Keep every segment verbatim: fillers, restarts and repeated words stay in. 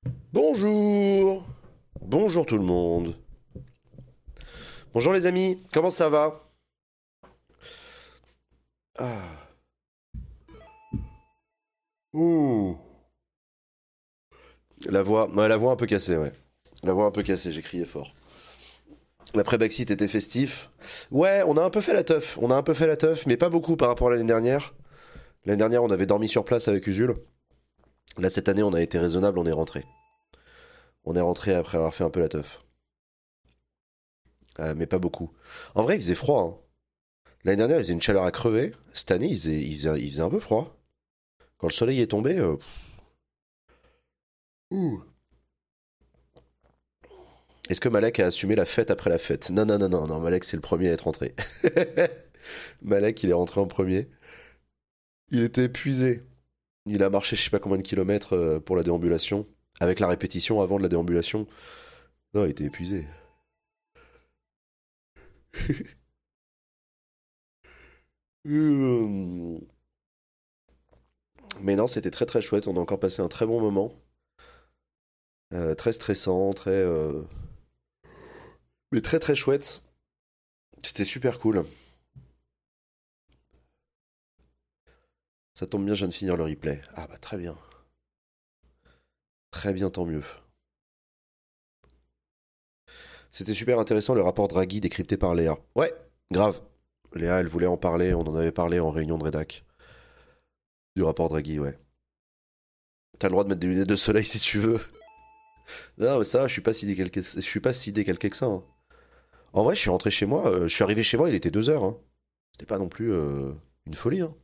Bonjour. Bonjour tout le monde. Bonjour les amis, comment ça va? Ah. Ouh. La voix, ouais, la voix un peu cassée, ouais. La voix un peu cassée, j'ai crié fort. L'après-Brexit était festif. Ouais, on a un peu fait la teuf. On a un peu fait la teuf, mais pas beaucoup par rapport à l'année dernière. L'année dernière, on avait dormi sur place avec Usul. Là, cette année, on a été raisonnable, on est rentré. On est rentré après avoir fait un peu la teuf. Euh, mais pas beaucoup. En vrai, il faisait froid, hein. L'année dernière, il faisait une chaleur à crever. Cette année, il faisait, il faisait, il faisait un peu froid. Quand le soleil est tombé, euh, ouh. Est-ce que Malek a assumé la fête après la fête? Non, non, non, non, non, Malek c'est le premier à être rentré. Malek, il est rentré en premier. Il était épuisé. Il a marché je sais pas combien de kilomètres euh, pour la déambulation. Avec la répétition avant de la déambulation. Non, il était épuisé. Hum. Mais non, c'était très très chouette. On a encore passé un très bon moment. Euh, très stressant, très. euh, Mais très très chouette. C'était super cool. Ça tombe bien, je viens de finir le replay. Ah bah très bien. Très bien, tant mieux. C'était super intéressant le rapport Draghi décrypté par Léa. Ouais, grave. Léa, elle voulait en parler, on en avait parlé en réunion de rédac. Du rapport Draghi, ouais. T'as le droit de mettre des lunettes de soleil si tu veux. Non, mais ça, je suis pas si décalqué, je suis pas si décalqué que ça, hein. En vrai, je suis rentré chez moi, euh, je suis arrivé chez moi, il était deux heures, hein. C'était pas non plus euh, une folie, hein.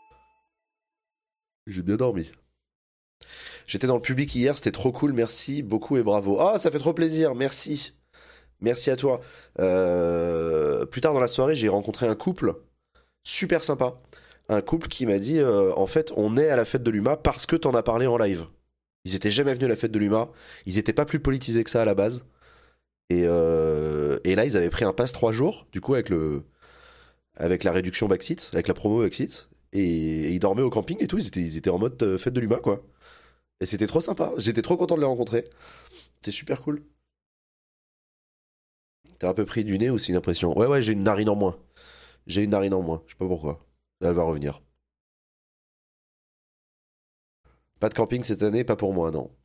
J'ai bien dormi. J'étais dans le public hier, c'était trop cool, merci beaucoup et bravo. Ah, ça fait trop plaisir, merci. Merci à toi. Euh, plus tard dans la soirée, j'ai rencontré un couple super sympa. Un couple qui m'a dit euh, en fait, on est à la fête de l'U M A parce que t'en as parlé en live. Ils étaient jamais venus à la fête de l'U M A. Ils étaient pas plus politisés que ça à la base. Et, euh, et là, ils avaient pris un pass trois jours, du coup, avec, le, avec la réduction Baxit, avec la promo Baxit. Et, et ils dormaient au camping et tout. Ils étaient, ils étaient en mode euh, fête de l'U M A, quoi. Et c'était trop sympa. J'étais trop content de les rencontrer. C'était super cool. T'es un peu pris du nez ou c'est une impression? Ouais, ouais, j'ai une narine en moins. J'ai une narine en moins. Je sais pas pourquoi. Elle va revenir. Pas de camping cette année, pas pour moi, non.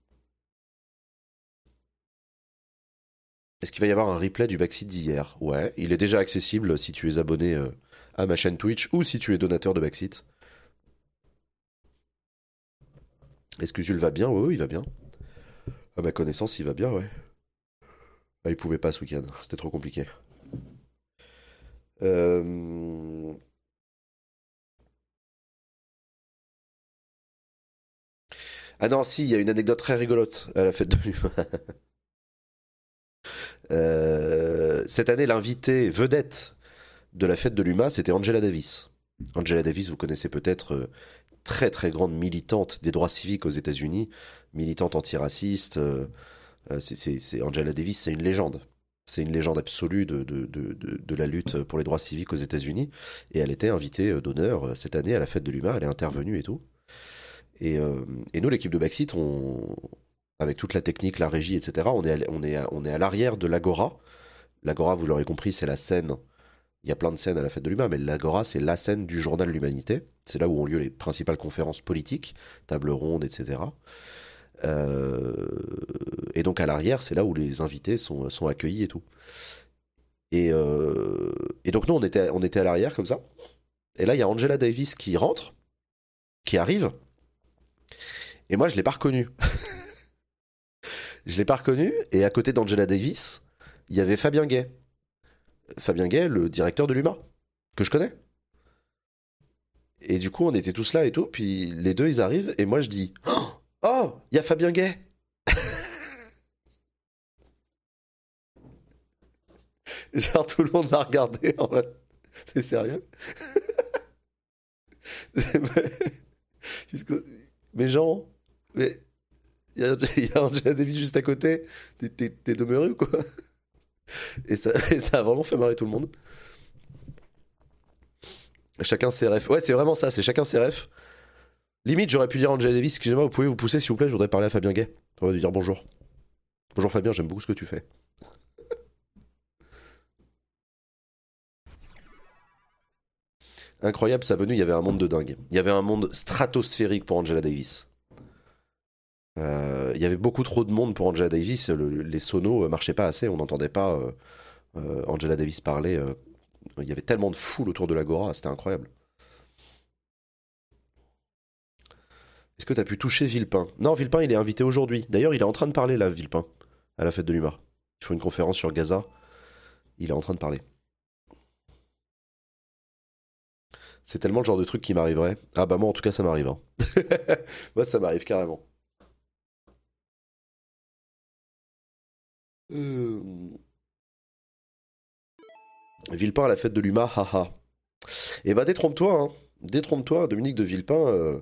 Est-ce qu'il va y avoir un replay du backseat d'hier? Ouais, il est déjà accessible si tu es abonné euh, à ma chaîne Twitch ou si tu es donateur de backseat. Est-ce que Jules va bien? Oui, oui, il va bien. À ma connaissance, il va bien, ouais. Ah, il pouvait pas ce week-end, c'était trop compliqué. Euh... Ah non, si, il y a une anecdote très rigolote à la fête de l'U M A. Euh, Cette année, l'invité vedette de la fête de l'U M A, c'était Angela Davis. Angela Davis, vous connaissez peut-être, euh, très très grande militante des droits civiques aux États-Unis, militante antiraciste. euh, euh, c'est, c'est- c'est- Angela Davis, c'est une légende. C'est une légende absolue de, de, de, de- de la lutte pour les droits civiques aux États-Unis. Et elle était invitée euh, d'honneur euh, cette année à la fête de l'U M A. Elle est intervenue et tout. Et, euh, et nous, l'équipe de Backseat, on, avec toute la technique, la régie, et cetera, on est à, on est à- on est à l'arrière de l'Agora. L'Agora, vous l'aurez compris, c'est la scène. Il y a plein de scènes à la fête de l'U M A, mais l'Agora, c'est la scène du journal de l'Humanité. C'est là où ont lieu les principales conférences politiques, tables rondes, et cetera. Euh, et donc à l'arrière, c'est là où les invités sont, sont accueillis et tout. Et, euh, et donc nous, on était, on était à l'arrière comme ça. Et là, il y a Angela Davis qui rentre, qui arrive. Et moi, je l'ai pas reconnue. Je l'ai pas reconnue. Et à côté d'Angela Davis, il y avait Fabien Gay. Fabien Gay, le directeur de l'U M A, que je connais. Et du coup, on était tous là et tout. Puis les deux, ils arrivent. Et moi, je dis, oh, il y a Fabien Gay. Genre, tout le monde m'a regardé en mode, t'es sérieux? Mais Jean, mais il y, a il y a Angela Davis juste à côté. T'es, t'es, t'es demeuré ou quoi? Et ça, et ça a vraiment fait marrer tout le monde. Chacun ses refs. Ouais, c'est vraiment ça, c'est chacun ses refs. Limite, j'aurais pu dire à Angela Davis, excusez-moi, vous pouvez vous pousser s'il vous plaît, je voudrais parler à Fabien Gay. On va lui dire bonjour. Bonjour Fabien, j'aime beaucoup ce que tu fais. Incroyable, sa venue, il y avait un monde de dingue. Il y avait un monde stratosphérique pour Angela Davis. Euh, il y avait beaucoup trop de monde pour Angela Davis. Le- les sonos euh, marchaient pas assez. On n'entendait pas euh, euh, Angela Davis parler. euh. Il y avait tellement de foule autour de l'Agora. C'était incroyable. Est-ce que tu as pu toucher Villepin? Non, Villepin, il est invité aujourd'hui. D'ailleurs, il est en train de parler là, Villepin, à la fête de l'U M A. Ils font une conférence sur Gaza. Il est en train de parler. C'est tellement le genre de truc qui m'arriverait. Ah bah moi, en tout cas, ça m'arrive, hein. Moi, ça m'arrive carrément. Euh, Villepin à la fête de l'U M A, haha. Eh bah détrompe-toi, hein. Détrompe-toi, Dominique de Villepin, euh,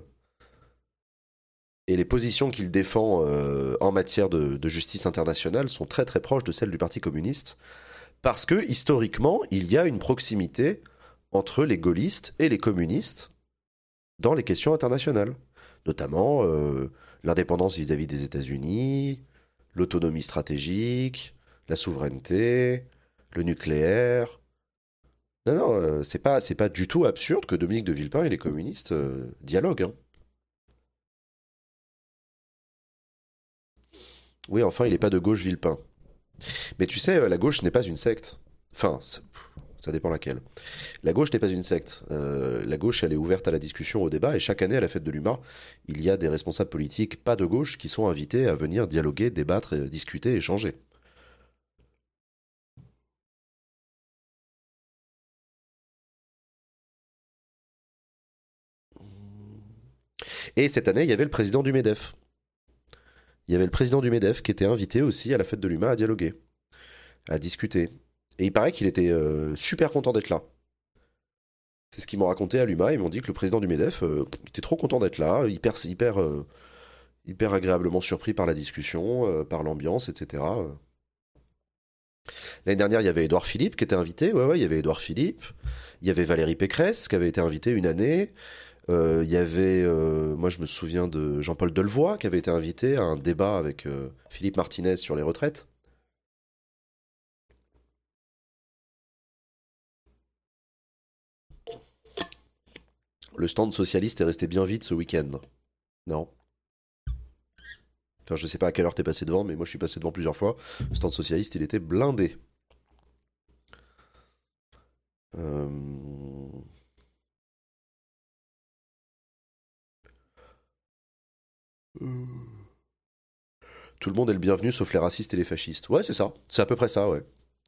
et les positions qu'il défend euh, en matière de, de justice internationale sont très très proches de celles du Parti communiste, parce que historiquement, il y a une proximité entre les gaullistes et les communistes dans les questions internationales, notamment euh, l'indépendance vis-à-vis des États-Unis, l'autonomie stratégique, la souveraineté, le nucléaire. Non, non, euh, c'est pas, c'est pas du tout absurde que Dominique de Villepin et les communistes euh, dialoguent, hein. Oui, enfin, il n'est pas de gauche Villepin. Mais tu sais, euh, la gauche n'est pas une secte. Enfin, c'est- ça dépend laquelle. La gauche n'est pas une secte. Euh, la gauche, elle est ouverte à la discussion, au débat, et chaque année, à la fête de l'U M A, il y a des responsables politiques, pas de gauche, qui sont invités à venir dialoguer, débattre, euh, discuter, échanger. Et cette année, il y avait le président du MEDEF. Il y avait le président du MEDEF qui était invité aussi à la fête de l'U M A à dialoguer, à discuter. Et il paraît qu'il était euh, super content d'être là. C'est ce qu'ils m'ont raconté à l'U M A. Ils m'ont dit que le président du MEDEF euh, était trop content d'être là, hyper, hyper, euh, hyper agréablement surpris par la discussion, euh, par l'ambiance, et cetera. L'année dernière, il y avait Édouard Philippe qui était invité. Ouais, ouais, il y avait Édouard Philippe. Il y avait Valérie Pécresse qui avait été invitée une année. Euh, il y avait, euh, moi je me souviens de Jean-Paul Delevoye qui avait été invité à un débat avec euh, Philippe Martinez sur les retraites. Le stand socialiste est resté bien vide ce week-end. Non. Enfin, je sais pas à quelle heure t'es passé devant, mais moi je suis passé devant plusieurs fois. Le stand socialiste, il était blindé. Euh, Tout le monde est le bienvenu sauf les racistes et les fascistes. Ouais, c'est ça. C'est à peu près ça, ouais.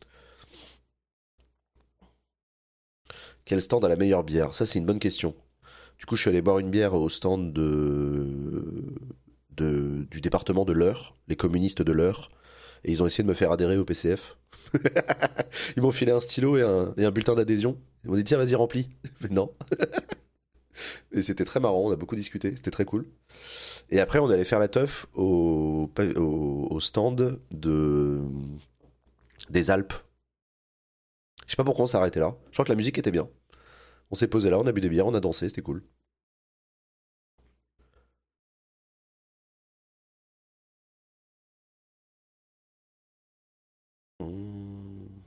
Quel stand a la meilleure bière? Ça, c'est une bonne question. Du coup, je suis allé boire une bière au stand de... de- du département de l'Eure, les communistes de l'Eure, et ils ont essayé de me faire adhérer au P C F. Ils m'ont filé un stylo et un, et un bulletin d'adhésion. Ils m'ont dit, tiens, vas-y, remplis. Mais non. Et c'était très marrant, on a beaucoup discuté, c'était très cool. Et après, on allait faire la teuf au, au, au stand de, des Alpes. Je sais pas pourquoi on s'est arrêté là. Je crois que la musique était bien. On s'est posé là, on a bu des bières, on a dansé, c'était cool. Mmh.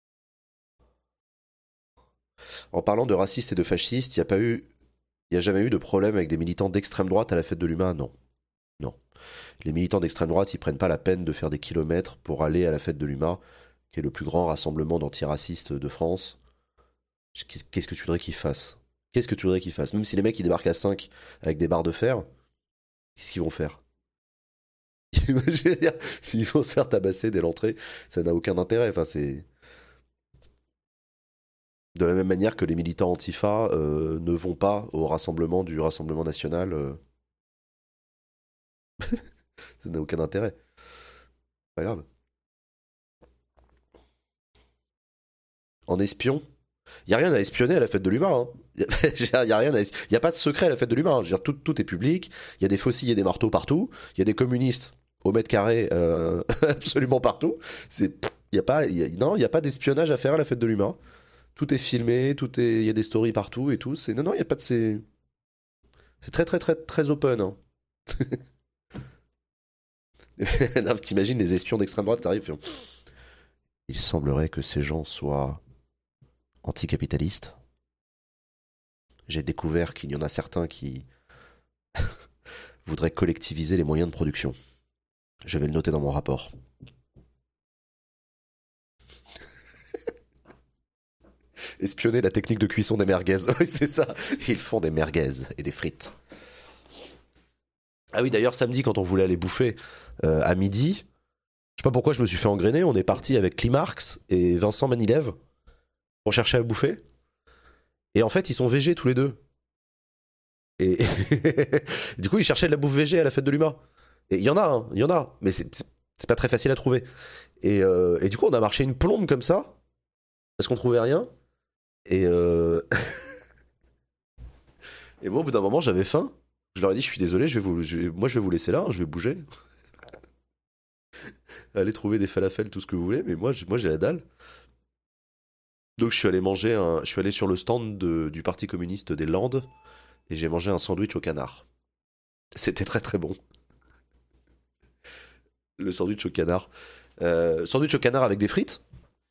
En parlant de racistes et de fascistes, il n'y a pas eu, il y a jamais eu de problème avec des militants d'extrême droite à la fête de l'U M A? Non, non. Les militants d'extrême droite, ils prennent pas la peine de faire des kilomètres pour aller à la fête de l'U M A, qui est le plus grand rassemblement d'antiracistes de France. Qu'est-ce que tu voudrais qu'ils fassent? Qu'est-ce que tu voudrais qu'ils fassent? Même si les mecs ils débarquent à cinq avec des barres de fer, qu'est-ce qu'ils vont faire? Je veux dire, ils vont se faire tabasser dès l'entrée, ça n'a aucun intérêt. Enfin, c'est de la même manière que les militants antifa euh, ne vont pas au rassemblement du Rassemblement national, euh, ça n'a aucun intérêt. Pas grave. En espion, il y a rien à espionner à la fête de l'humain. Il y a, y a rien à es- y a pas de secret à la fête de l'humain. Je veux dire, tout, tout est public. Il y a des faucilles et des marteaux partout. Il y a des communistes au mètre carré euh, absolument partout. C'est, il y a pas, y a- non, il y a pas d'espionnage à faire à la fête de l'humain. Tout est filmé, tout est, il y a des stories partout et tout. C'est non, non, il y a pas de c'est, c'est très, très, très, très open, hein. Non, t'imagines les espions d'extrême droite, t'arrives. Font, il semblerait que ces gens soient anticapitalistes. J'ai découvert qu'il y en a certains qui voudraient collectiviser les moyens de production. Je vais le noter dans mon rapport. Espionner la technique de cuisson des merguez. Oui, c'est ça. Ils font des merguez et des frites. Ah oui, d'ailleurs, samedi, quand on voulait aller bouffer euh, à midi, je sais pas pourquoi je me suis fait engrainer. On est parti avec Climarx et Vincent Manilev pour chercher à bouffer. Et en fait, ils sont végés tous les deux. Et du coup, ils cherchaient de la bouffe végé à la fête de l'U M A. Et il y en a, hein, il y en a, mais c'est c'est pas très facile à trouver. Et, euh, et du coup, on a marché une plombe comme ça, parce qu'on trouvait rien. Et, euh... et moi, au bout d'un moment, j'avais faim. Je leur ai dit, je suis désolé, je vais vous, je vais- moi, je vais vous laisser là, hein, je vais bouger. Allez trouver des falafels, tout ce que vous voulez, mais moi, j'ai- moi, j'ai la dalle. Donc, je suis allé manger un, je suis allé sur le stand de- du Parti communiste des Landes et j'ai mangé un sandwich au canard. C'était très très bon. Le sandwich au canard. Euh, sandwich au canard avec des frites.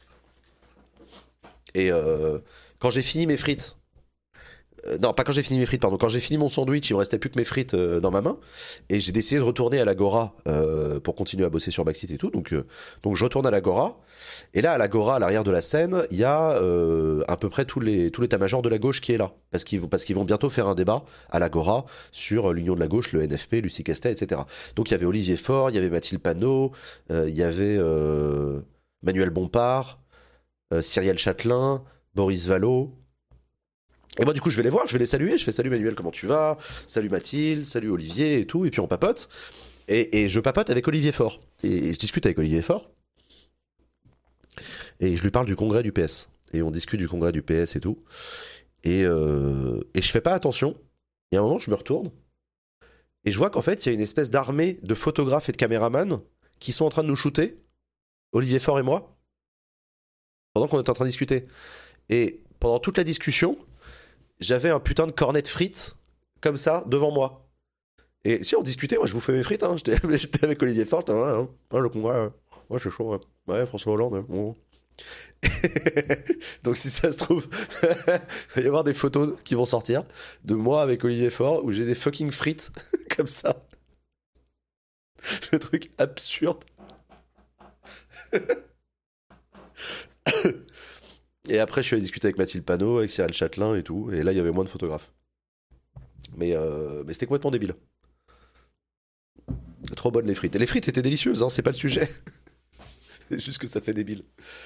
Et euh, quand j'ai fini mes frites, euh, non, pas quand j'ai fini mes frites, pardon. Quand j'ai fini mon sandwich, il me restait plus que mes frites euh, dans ma main. Et j'ai décidé de retourner à l'Agora euh, pour continuer à bosser sur Backseat et tout. Donc, euh, donc je retourne à l'Agora. Et là, à l'Agora, à l'arrière de la scène, il y a euh, à peu près tous les, tous l'état-major de la gauche qui est là. Parce qu'ils, vont- parce qu'ils vont bientôt faire un débat à l'Agora sur l'Union de la gauche, le N F P, Lucie Castet, et cetera. Donc il y avait Olivier Faure, il y avait Mathilde Panot, euh, il y avait euh, Manuel Bompard, euh, Cyrielle Châtelain, Boris Vallaud. Et moi, du coup, je vais les voir, je vais les saluer. Je fais salut Manuel, comment tu vas? Salut Mathilde, salut Olivier et tout. Et puis on papote. Et, et je papote avec Olivier Faure. Et, et je discute avec Olivier Faure. Et je lui parle du congrès du P S. Et on discute du congrès du P S et tout. Et, euh, et je fais pas attention. Et à un moment, je me retourne. Et je vois qu'en fait, il y a une espèce d'armée de photographes et de caméramans qui sont en train de nous shooter, Olivier Faure et moi, pendant qu'on est en train de discuter. Et pendant toute la discussion, j'avais un putain de cornet de frites comme ça devant moi. Et si on discutait, moi je vous fais mes frites, hein. J'étais, j'étais avec Olivier Faure, j'étais, ouais, hein. Ouais, le congrès, ouais, ouais c'est chaud, ouais. Ouais, François Hollande, ouais. Bon. Donc si ça se trouve, il va y avoir des photos qui vont sortir de moi avec Olivier Faure où j'ai des fucking frites comme ça. Le truc absurde. Et après je suis allé discuter avec Mathilde Panot, avec Cyril Châtelain et tout, et là il y avait moins de photographes. Mais, euh, mais c'était complètement débile. Trop bonnes les frites. Et les frites étaient délicieuses, hein, c'est pas le sujet. C'est juste que ça fait débile.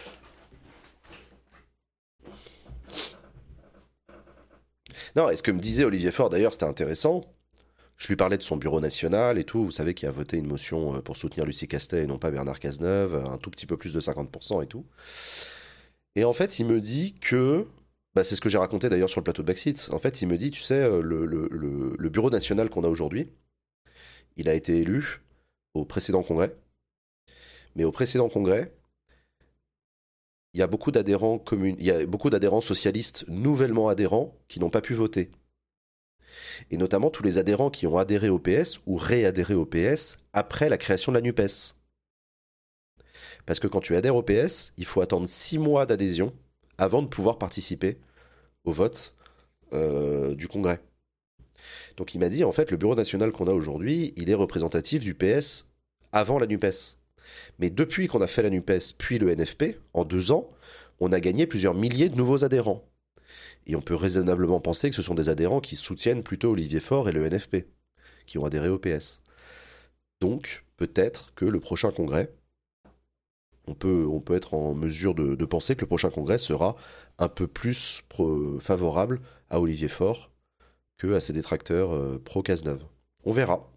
Non, et ce que me disait Olivier Faure d'ailleurs, c'était intéressant. Je lui parlais de son bureau national et tout. Vous savez qu'il a voté une motion euh, pour soutenir Lucie Castet et non pas Bernard Cazeneuve, un tout petit peu plus de cinquante pour cent et tout. Et en fait, il me dit que. Bah, c'est ce que j'ai raconté d'ailleurs sur le plateau de Backseat. En fait, il me dit, tu sais, euh, le, le- le- le bureau national qu'on a aujourd'hui, il a été élu au précédent congrès. Mais au précédent congrès, il y a beaucoup d'adhérents commun- il y a beaucoup d'adhérents socialistes nouvellement adhérents qui n'ont pas pu voter. Et notamment tous les adhérents qui ont adhéré au P S ou réadhéré au P S après la création de la NUPES. Parce que quand tu adhères au P S, il faut attendre six mois d'adhésion avant de pouvoir participer au vote euh, du Congrès. Donc il m'a dit, en fait, le bureau national qu'on a aujourd'hui, il est représentatif du P S avant la NUPES. Mais depuis qu'on a fait la NUPES puis le N F P, en deux ans, on a gagné plusieurs milliers de nouveaux adhérents. Et on peut raisonnablement penser que ce sont des adhérents qui soutiennent plutôt Olivier Faure et le N F P, qui ont adhéré au P S. Donc, peut-être que le prochain congrès, on peut, on peut être en mesure de, de penser que le prochain congrès sera un peu plus pro- favorable à Olivier Faure que à ses détracteurs euh, pro-Cazeneuve. On verra.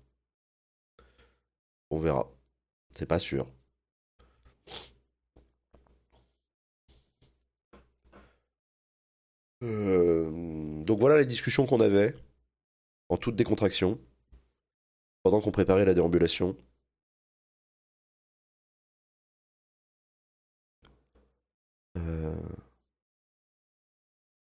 On verra. C'est pas sûr. Euh, donc voilà les discussions qu'on avait, en toute décontraction, pendant qu'on préparait la déambulation. Euh,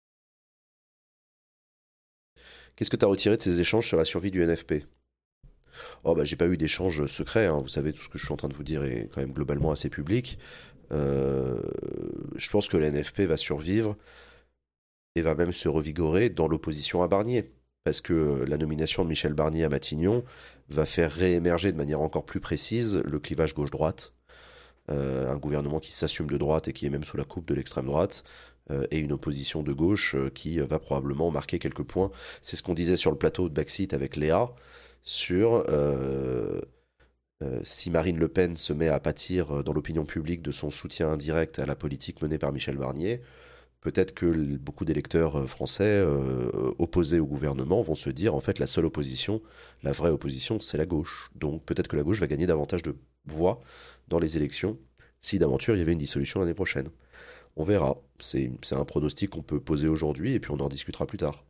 Qu'est-ce que tu as retiré de ces échanges sur la survie du N F P? Oh bah j'ai pas eu d'échange secret, hein. Vous savez, tout ce que je suis en train de vous dire est quand même globalement assez public. Euh, je pense que la N F P va survivre et va même se revigorer dans l'opposition à Barnier. Parce que la nomination de Michel Barnier à Matignon va faire réémerger de manière encore plus précise le clivage gauche-droite. Euh, un gouvernement qui s'assume de droite et qui est même sous la coupe de l'extrême droite, euh, et une opposition de gauche euh, qui va probablement marquer quelques points. C'est ce qu'on disait sur le plateau de Backseat avec Léa, sur euh, euh, si Marine Le Pen se met à pâtir euh, dans l'opinion publique de son soutien indirect à la politique menée par Michel Barnier, peut-être que l- beaucoup d'électeurs euh, français euh, opposés au gouvernement vont se dire en fait la seule opposition, la vraie opposition, c'est la gauche. Donc peut-être que la gauche va gagner davantage de voix dans les élections si d'aventure il y avait une dissolution l'année prochaine. On verra. C'est c'est un pronostic qu'on peut poser aujourd'hui et puis on en discutera plus tard.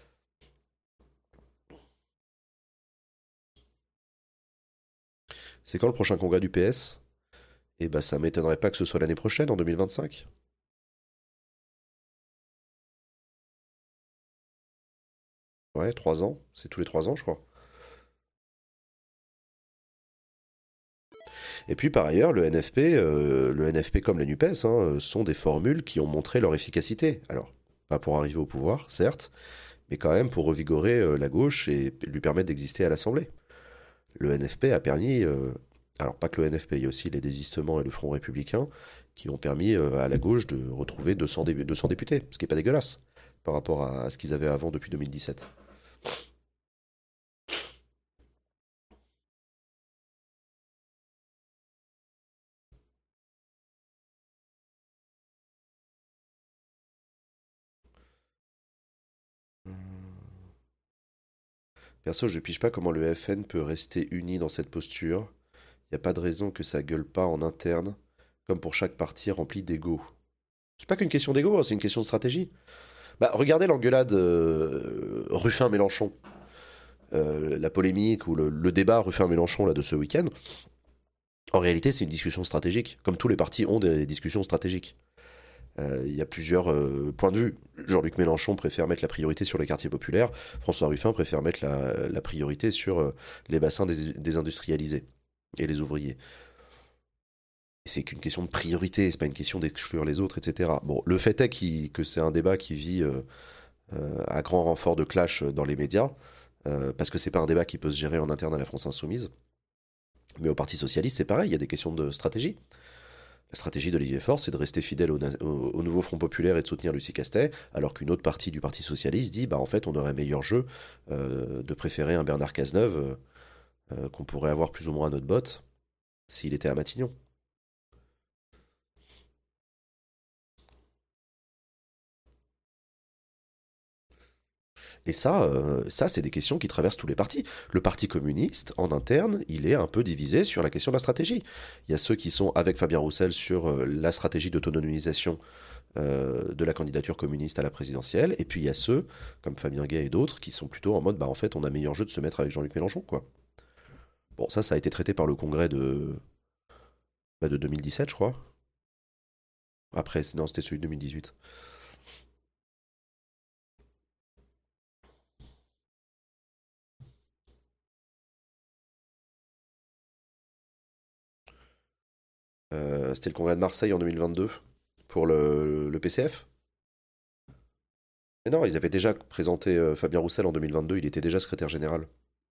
C'est quand le prochain congrès du P S? Eh ben ça m'étonnerait pas que ce soit l'année prochaine, en deux mille vingt-cinq. Ouais, trois ans. C'est tous les trois ans, je crois. Et puis par ailleurs, le N F P, euh, le N F P comme la NUPES, hein, euh, sont des formules qui ont montré leur efficacité. Alors, pas pour arriver au pouvoir, certes, mais quand même pour revigorer euh, la gauche et lui permettre d'exister à l'Assemblée. Le N F P a permis, euh, alors pas que le N F P, il y a aussi les désistements et le Front républicain, qui ont permis euh, à la gauche de retrouver deux cents, dé- deux cents députés, ce qui n'est pas dégueulasse par rapport à ce qu'ils avaient avant depuis deux mille dix-sept. Perso, je pige pas comment le F N peut rester uni dans cette posture. Il n'y a pas de raison que ça gueule pas en interne, comme pour chaque parti rempli d'ego. C'est pas qu'une question d'ego, hein, c'est une question de stratégie. Bah, regardez l'engueulade euh, Ruffin-Mélenchon, euh, la polémique ou le, le débat Ruffin-Mélenchon là, de ce week-end. En réalité, c'est une discussion stratégique, comme tous les partis ont des discussions stratégiques. Euh, Il y a plusieurs euh, points de vue. Jean-Luc Mélenchon préfère mettre la priorité sur les quartiers populaires, François Ruffin préfère mettre la, la priorité sur euh, les bassins dés- désindustrialisés et les ouvriers. C'est qu'une question de priorité, c'est pas une question d'exclure les autres, et cetera. Bon, le fait est qu'il- que c'est un débat qui vit euh, euh, à grand renfort de clash dans les médias, euh, parce que c'est pas un débat qui peut se gérer en interne à la France Insoumise. Mais au Parti Socialiste, c'est pareil, il y a des questions de stratégie. La stratégie d'Olivier Faure, c'est de rester fidèle au, na- au- au nouveau Front Populaire et de soutenir Lucie Castet, alors qu'une autre partie du Parti Socialiste dit, bah en fait, on aurait meilleur jeu euh, de préférer un Bernard Cazeneuve euh, euh, qu'on pourrait avoir plus ou moins à notre botte s'il était à Matignon. Et ça, euh, ça c'est des questions qui traversent tous les partis. Le Parti communiste, en interne, il est un peu divisé sur la question de la stratégie. Il y a ceux qui sont avec Fabien Roussel sur euh, la stratégie d'autonomisation euh, de la candidature communiste à la présidentielle, et puis il y a ceux, comme Fabien Gay et d'autres, qui sont plutôt en mode, bah en fait, on a meilleur jeu de se mettre avec Jean-Luc Mélenchon, quoi. Bon, ça, ça a été traité par le congrès de, bah, de deux mille dix-sept, je crois. Après, c'est- non, c'était celui de deux mille dix-huit. Euh, c'était le congrès de Marseille en deux mille vingt-deux, pour le, le P C F. Mais non, ils avaient déjà présenté euh, Fabien Roussel en deux mille vingt-deux, il était déjà secrétaire général.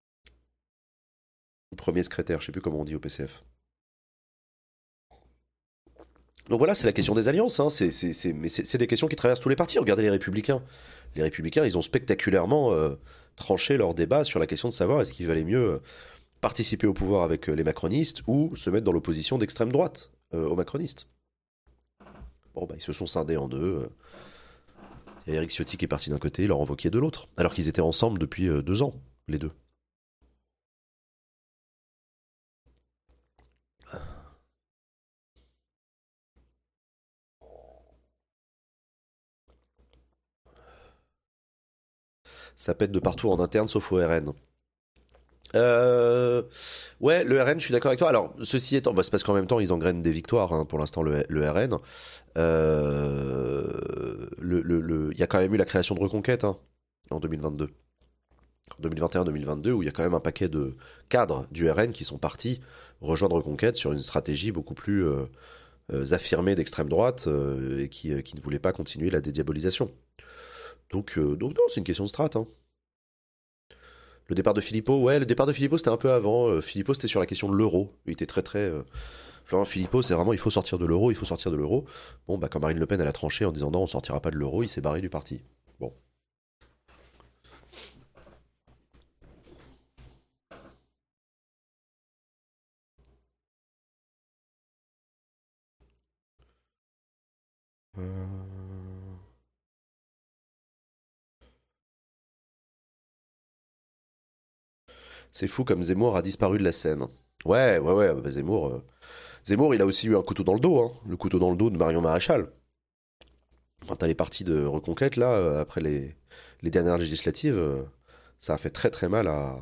Ou premier secrétaire, je sais plus comment on dit au P C F. Donc voilà, c'est la question des alliances, hein. c'est, c'est, c'est- mais c'est c'est des questions qui traversent tous les partis. Regardez les Républicains. Les Républicains, ils ont spectaculairement euh, tranché leur débat sur la question de savoir est-ce qu'il valait mieux euh, participer au pouvoir avec euh, les macronistes ou se mettre dans l'opposition d'extrême droite euh, aux macronistes. Bon, bah, ils se sont scindés en deux. euh. Il y a Eric Ciotti qui est parti d'un côté, Laurent Wauquiez de l'autre. Alors qu'ils étaient ensemble depuis euh, deux ans, les deux. Ça pète de partout en interne, sauf au R N. Euh, ouais, le R N, je suis d'accord avec toi. Alors, ceci étant, bah, c'est parce qu'en même temps, ils engrainent des victoires, hein, pour l'instant, le, le R N. Euh, le, le- le- il y a quand même eu la création de Reconquête, hein, en deux mille vingt-deux. en deux mille vingt et un deux mille vingt-deux, où il y a quand même un paquet de cadres du R N qui sont partis rejoindre Reconquête sur une stratégie beaucoup plus euh, euh, affirmée d'extrême droite euh, et qui, euh, qui ne voulait pas continuer la dédiabolisation. Donc, euh, donc non, c'est une question de strat. Hein. Le départ de Philippot, ouais, le départ de Philippot c'était un peu avant. Euh, Philippot c'était sur la question de l'euro. Il était très très. Euh... Florent Philippot, c'est vraiment il faut sortir de l'euro, il faut sortir de l'euro. Bon, bah quand Marine Le Pen elle a tranché en disant non, on sortira pas de l'euro, il s'est barré du parti. Bon. Euh, C'est fou comme Zemmour a disparu de la scène. Ouais, ouais, ouais, bah Zemmour. euh, Zemmour, il a aussi eu un couteau dans le dos, hein. Le couteau dans le dos de Marion Maréchal. Quand elle est partie de Reconquête, là, euh, après les, les dernières législatives, euh, ça a fait très très mal à,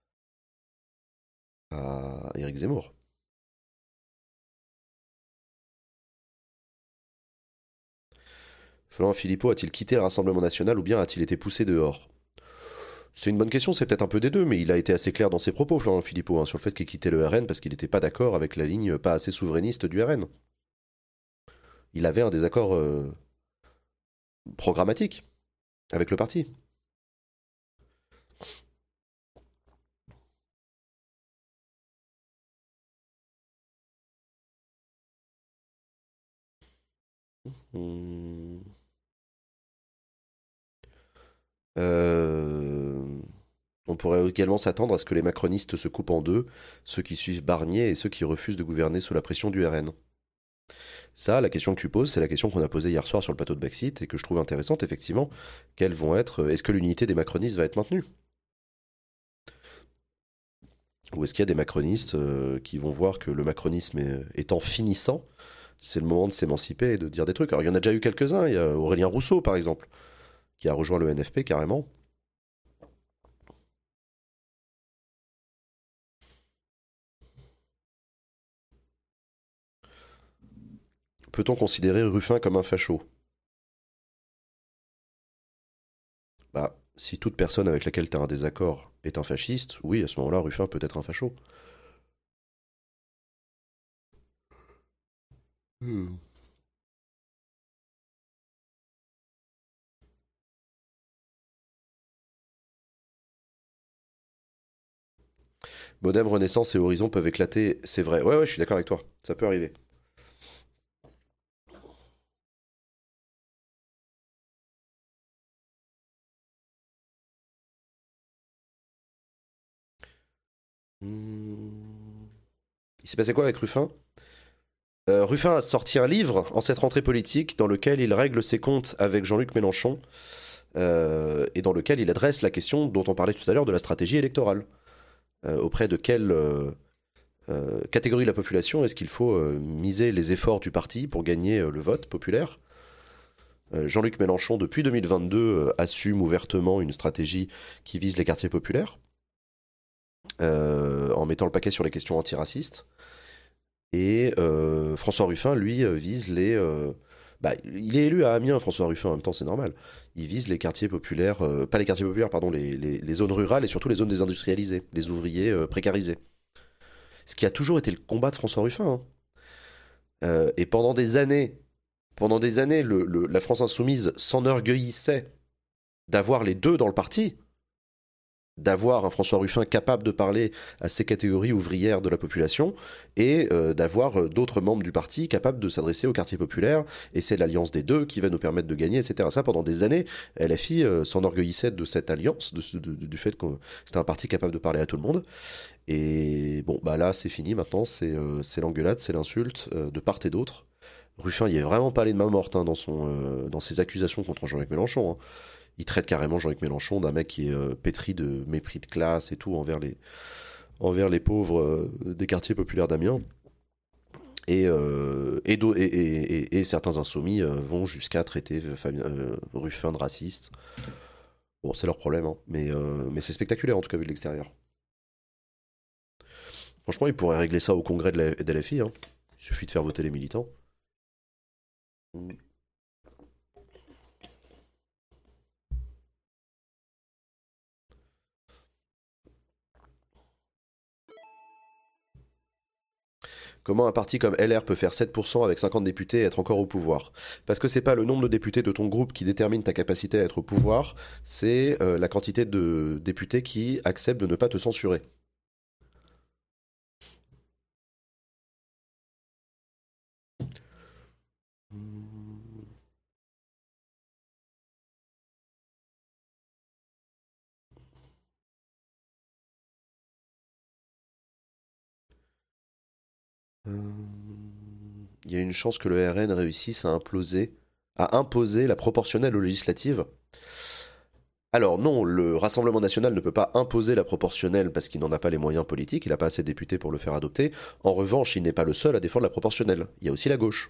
à Éric Zemmour. Florent Philippot a-t-il quitté le Rassemblement National ou bien a-t-il été poussé dehors? C'est une bonne question, c'est peut-être un peu des deux, mais il a été assez clair dans ses propos, Florent Philippot, hein, sur le fait qu'il quittait le R N parce qu'il n'était pas d'accord avec la ligne pas assez souverainiste du R N. Il avait un désaccord euh, programmatique avec le parti. Hmm. Euh, On pourrait également s'attendre à ce que les macronistes se coupent en deux, ceux qui suivent Barnier et ceux qui refusent de gouverner sous la pression du R N. Ça, la question que tu poses, c'est la question qu'on a posée hier soir sur le plateau de Backseat et que je trouve intéressante, effectivement. Quelles vont être. Est-ce que l'unité des macronistes va être maintenue? Ou est-ce qu'il y a des macronistes euh, qui vont voir que le macronisme est, étant finissant, c'est le moment de s'émanciper et de dire des trucs? Alors, il y en a déjà eu quelques-uns. Il y a Aurélien Rousseau, par exemple, qui a rejoint le N F P carrément. Peut-on considérer Ruffin comme un facho? Bah, si toute personne avec laquelle tu as un désaccord est un fasciste, oui, à ce moment-là, Ruffin peut être un facho. Hmm. Modem, Renaissance et Horizon peuvent éclater, c'est vrai. Ouais, ouais, je suis d'accord avec toi. Ça peut arriver. Hmm. Il s'est passé quoi avec Ruffin? Euh, Ruffin a sorti un livre en cette rentrée politique dans lequel il règle ses comptes avec Jean-Luc Mélenchon euh, et dans lequel il adresse la question dont on parlait tout à l'heure de la stratégie électorale. Euh, auprès de quelle euh, euh, catégorie de la population est-ce qu'il faut euh, miser les efforts du parti pour gagner euh, le vote populaire? Euh, Jean-Luc Mélenchon, depuis deux mille vingt-deux, euh, assume ouvertement une stratégie qui vise les quartiers populaires, euh, en mettant le paquet sur les questions antiracistes. Et euh, François Ruffin, lui, euh, vise les... euh, bah, il est élu à Amiens, François Ruffin, en même temps, c'est normal. Il vise les quartiers populaires, euh, pas les quartiers populaires, pardon, les, les- les zones rurales et surtout les zones désindustrialisées, les ouvriers euh, précarisés. Ce qui a toujours été le combat de François Ruffin, hein. Euh, et pendant des années, pendant des années, le- le- la France insoumise s'enorgueillissait d'avoir les deux dans le parti, d'avoir un François Ruffin capable de parler à ces catégories ouvrières de la population et euh, d'avoir euh, d'autres membres du parti capables de s'adresser aux quartiers populaires. Et c'est l'alliance des deux qui va nous permettre de gagner, et cetera. Ça, pendant des années, L F I euh, s'enorgueillissait de cette alliance, de ce- de- de- du fait que c'était un parti capable de parler à tout le monde. Et bon, bah là, c'est fini maintenant, c'est euh, c'est l'engueulade, c'est l'insulte euh, de part et d'autre. Ruffin, il est vraiment pas allé de main morte hein, dans, son, euh, dans ses accusations contre Jean-Luc Mélenchon, hein. Il traite carrément Jean-Luc Mélenchon d'un mec qui est euh, pétri de mépris de classe et tout envers les, envers les pauvres euh, des quartiers populaires d'Amiens. Et, euh, et, et, et, et, certains insoumis euh, vont jusqu'à traiter euh, Fabien, euh, Ruffin de raciste. Bon, c'est leur problème, hein. mais, euh, mais c'est spectaculaire en tout cas vu de l'extérieur. Franchement, ils pourraient régler ça au congrès de l'L F I. Hein. Il suffit de faire voter les militants. Comment un parti comme L R peut faire sept pour cent avec cinquante députés et être encore au pouvoir? Parce que c'est pas le nombre de députés de ton groupe qui détermine ta capacité à être au pouvoir, c'est euh, la quantité de députés qui acceptent de ne pas te censurer. Il y a une chance que le R N réussisse à imploser, à imposer la proportionnelle aux législatives. Alors non, le Rassemblement national ne peut pas imposer la proportionnelle parce qu'il n'en a pas les moyens politiques, il n'a pas assez de députés pour le faire adopter. En revanche, il n'est pas le seul à défendre la proportionnelle. Il y a aussi la gauche.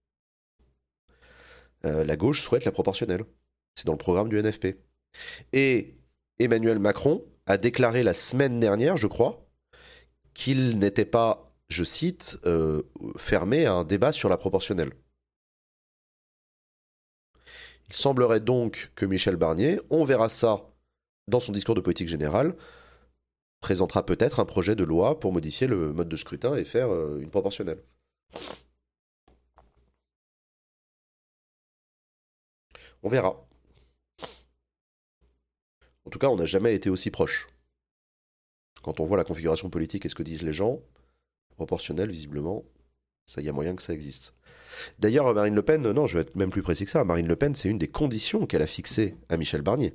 Euh, la gauche souhaite la proportionnelle. C'est dans le programme du N F P. Et Emmanuel Macron a déclaré la semaine dernière, je crois, qu'il n'était pas, je cite, euh, fermé à un débat sur la proportionnelle. Il semblerait donc que Michel Barnier, on verra ça dans son discours de politique générale, présentera peut-être un projet de loi pour modifier le mode de scrutin et faire euh, une proportionnelle. On verra. En tout cas, on n'a jamais été aussi proche. Quand on voit la configuration politique et ce que disent les gens, proportionnel, visiblement, ça y a moyen que ça existe. D'ailleurs, Marine Le Pen, non, je vais être même plus précis que ça, Marine Le Pen, c'est une des conditions qu'elle a fixées à Michel Barnier.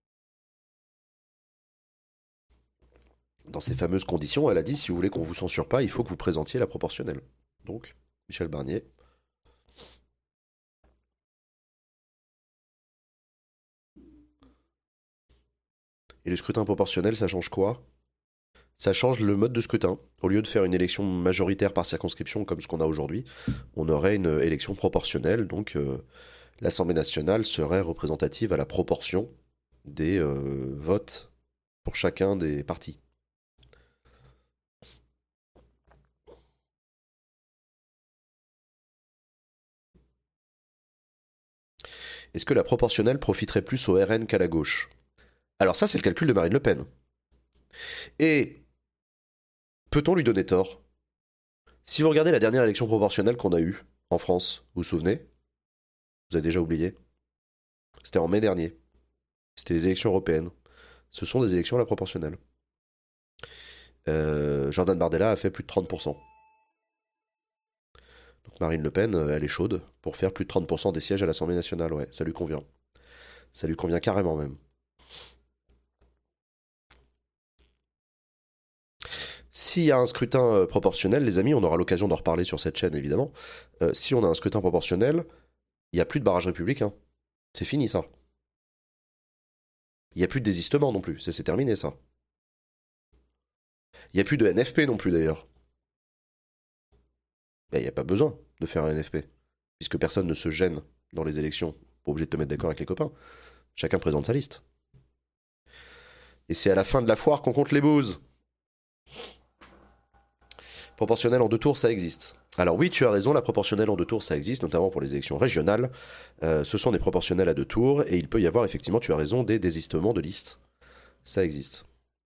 Dans ces fameuses conditions, elle a dit, si vous voulez qu'on vous censure pas, il faut que vous présentiez la proportionnelle. Donc, Michel Barnier. Et le scrutin proportionnel, ça change quoi? Ça change le mode de scrutin. Au lieu de faire une élection majoritaire par circonscription comme ce qu'on a aujourd'hui, on aurait une élection proportionnelle. Donc euh, l'Assemblée nationale serait représentative à la proportion des euh, votes pour chacun des partis. Est-ce que la proportionnelle profiterait plus au R N qu'à la gauche? Alors ça, c'est le calcul de Marine Le Pen. Et peut-on lui donner tort? Si vous regardez la dernière élection proportionnelle qu'on a eue en France, vous vous souvenez? Vous avez déjà oublié? C'était en mai dernier. C'était les élections européennes. Ce sont des élections à la proportionnelle. Euh, Jordan Bardella a fait plus de trente pour cent. Donc Marine Le Pen, elle est chaude pour faire plus de trente pour cent des sièges à l'Assemblée nationale. Ouais, ça lui convient. Ça lui convient carrément même. S'il y a un scrutin euh, proportionnel, les amis, on aura l'occasion d'en reparler sur cette chaîne évidemment. Euh, si on a un scrutin proportionnel, il n'y a plus de barrage républicain. C'est fini ça. Il n'y a plus de désistement non plus. C'est terminé ça. Il n'y a plus de N F P non plus d'ailleurs. Il n'y a pas besoin de faire un N F P. Puisque personne ne se gêne dans les élections. Pas obligé de te mettre d'accord avec les copains. Chacun présente sa liste. Et c'est à la fin de la foire qu'on compte les bouses. Proportionnel en deux tours, ça existe. Alors oui, tu as raison, la proportionnelle en deux tours, ça existe, notamment pour les élections régionales. Euh, ce sont des proportionnels à deux tours, et il peut y avoir, effectivement, tu as raison, des désistements de listes. Ça existe.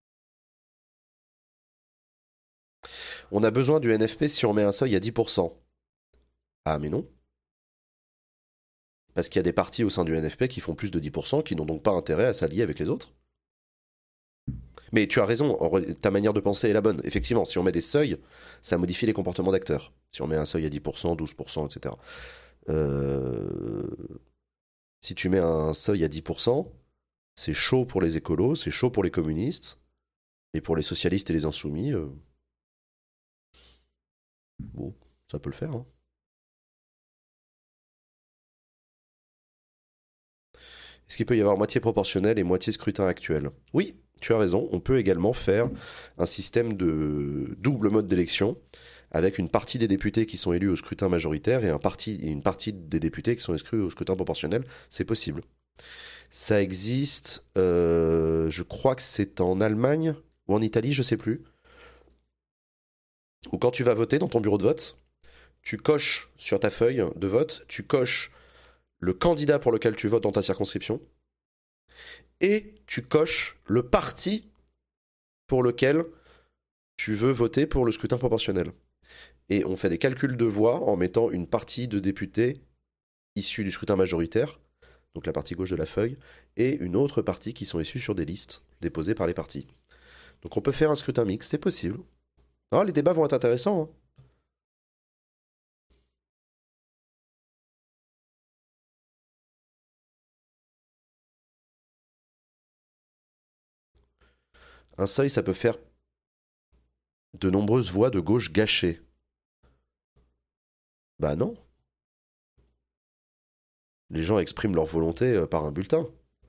On a besoin du N F P si on met un seuil à dix pour cent. Ah mais non. Parce qu'il y a des partis au sein du N F P qui font plus de dix pour cent, qui n'ont donc pas intérêt à s'allier avec les autres. Mais tu as raison, ta manière de penser est la bonne. Effectivement, si on met des seuils, ça modifie les comportements d'acteurs. Si on met un seuil à dix pour cent, douze pour cent, et cetera. Euh... Si tu mets un seuil à dix pour cent, c'est chaud pour les écolos, c'est chaud pour les communistes, et pour les socialistes et les insoumis, euh... bon, ça peut le faire. Hein. Est-ce qu'il peut y avoir moitié proportionnel et moitié scrutin actuel? Oui, tu as raison, on peut également faire un système de double mode d'élection avec une partie des députés qui sont élus au scrutin majoritaire et un parti, une partie des députés qui sont inscrits au scrutin proportionnel. C'est possible. Ça existe, euh, je crois que c'est en Allemagne ou en Italie, je sais plus. Où quand tu vas voter dans ton bureau de vote, tu coches sur ta feuille de vote, tu coches le candidat pour lequel tu votes dans ta circonscription, et tu coches le parti pour lequel tu veux voter pour le scrutin proportionnel. et on fait des calculs de voix en mettant une partie de députés issus du scrutin majoritaire, donc la partie gauche de la feuille, et une autre partie qui sont issus sur des listes déposées par les partis. Donc on peut faire un scrutin mixte, c'est possible. Ah, les débats vont être intéressants. Hein. Un seuil, ça peut faire de nombreuses voix de gauche gâchées. Bah non. Les gens expriment leur volonté euh, par un bulletin.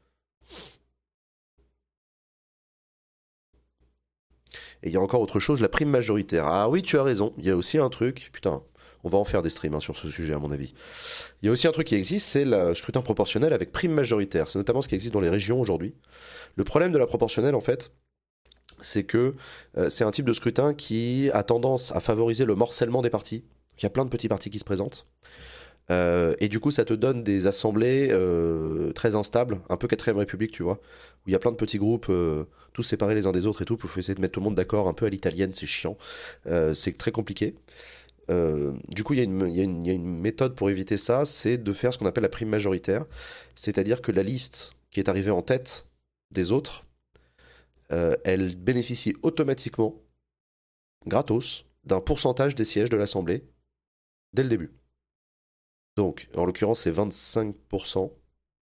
Et il y a encore autre chose, la prime majoritaire. Ah oui, tu as raison, il y a aussi un truc, putain, on va en faire des streams hein, sur ce sujet à mon avis. Il y a aussi un truc qui existe, c'est le scrutin proportionnel avec prime majoritaire. C'est notamment ce qui existe dans les régions aujourd'hui. Le problème de la proportionnelle, en fait, c'est que euh, c'est un type de scrutin qui a tendance à favoriser le morcellement des partis. Il y a plein de petits partis qui se présentent. Euh, et du coup, ça te donne des assemblées euh, très instables, un peu quatrième République, tu vois, où il y a plein de petits groupes, euh, tous séparés les uns des autres et tout, pour essayer de mettre tout le monde d'accord, un peu à l'italienne, c'est chiant, euh, c'est très compliqué. Euh, du coup, il y, a une- il y a une- il y a une méthode pour éviter ça, c'est de faire ce qu'on appelle la prime majoritaire, c'est-à-dire que la liste qui est arrivée en tête des autres, euh, elle bénéficie automatiquement, gratos, d'un pourcentage des sièges de l'Assemblée dès le début. Donc, en l'occurrence, c'est vingt-cinq pour cent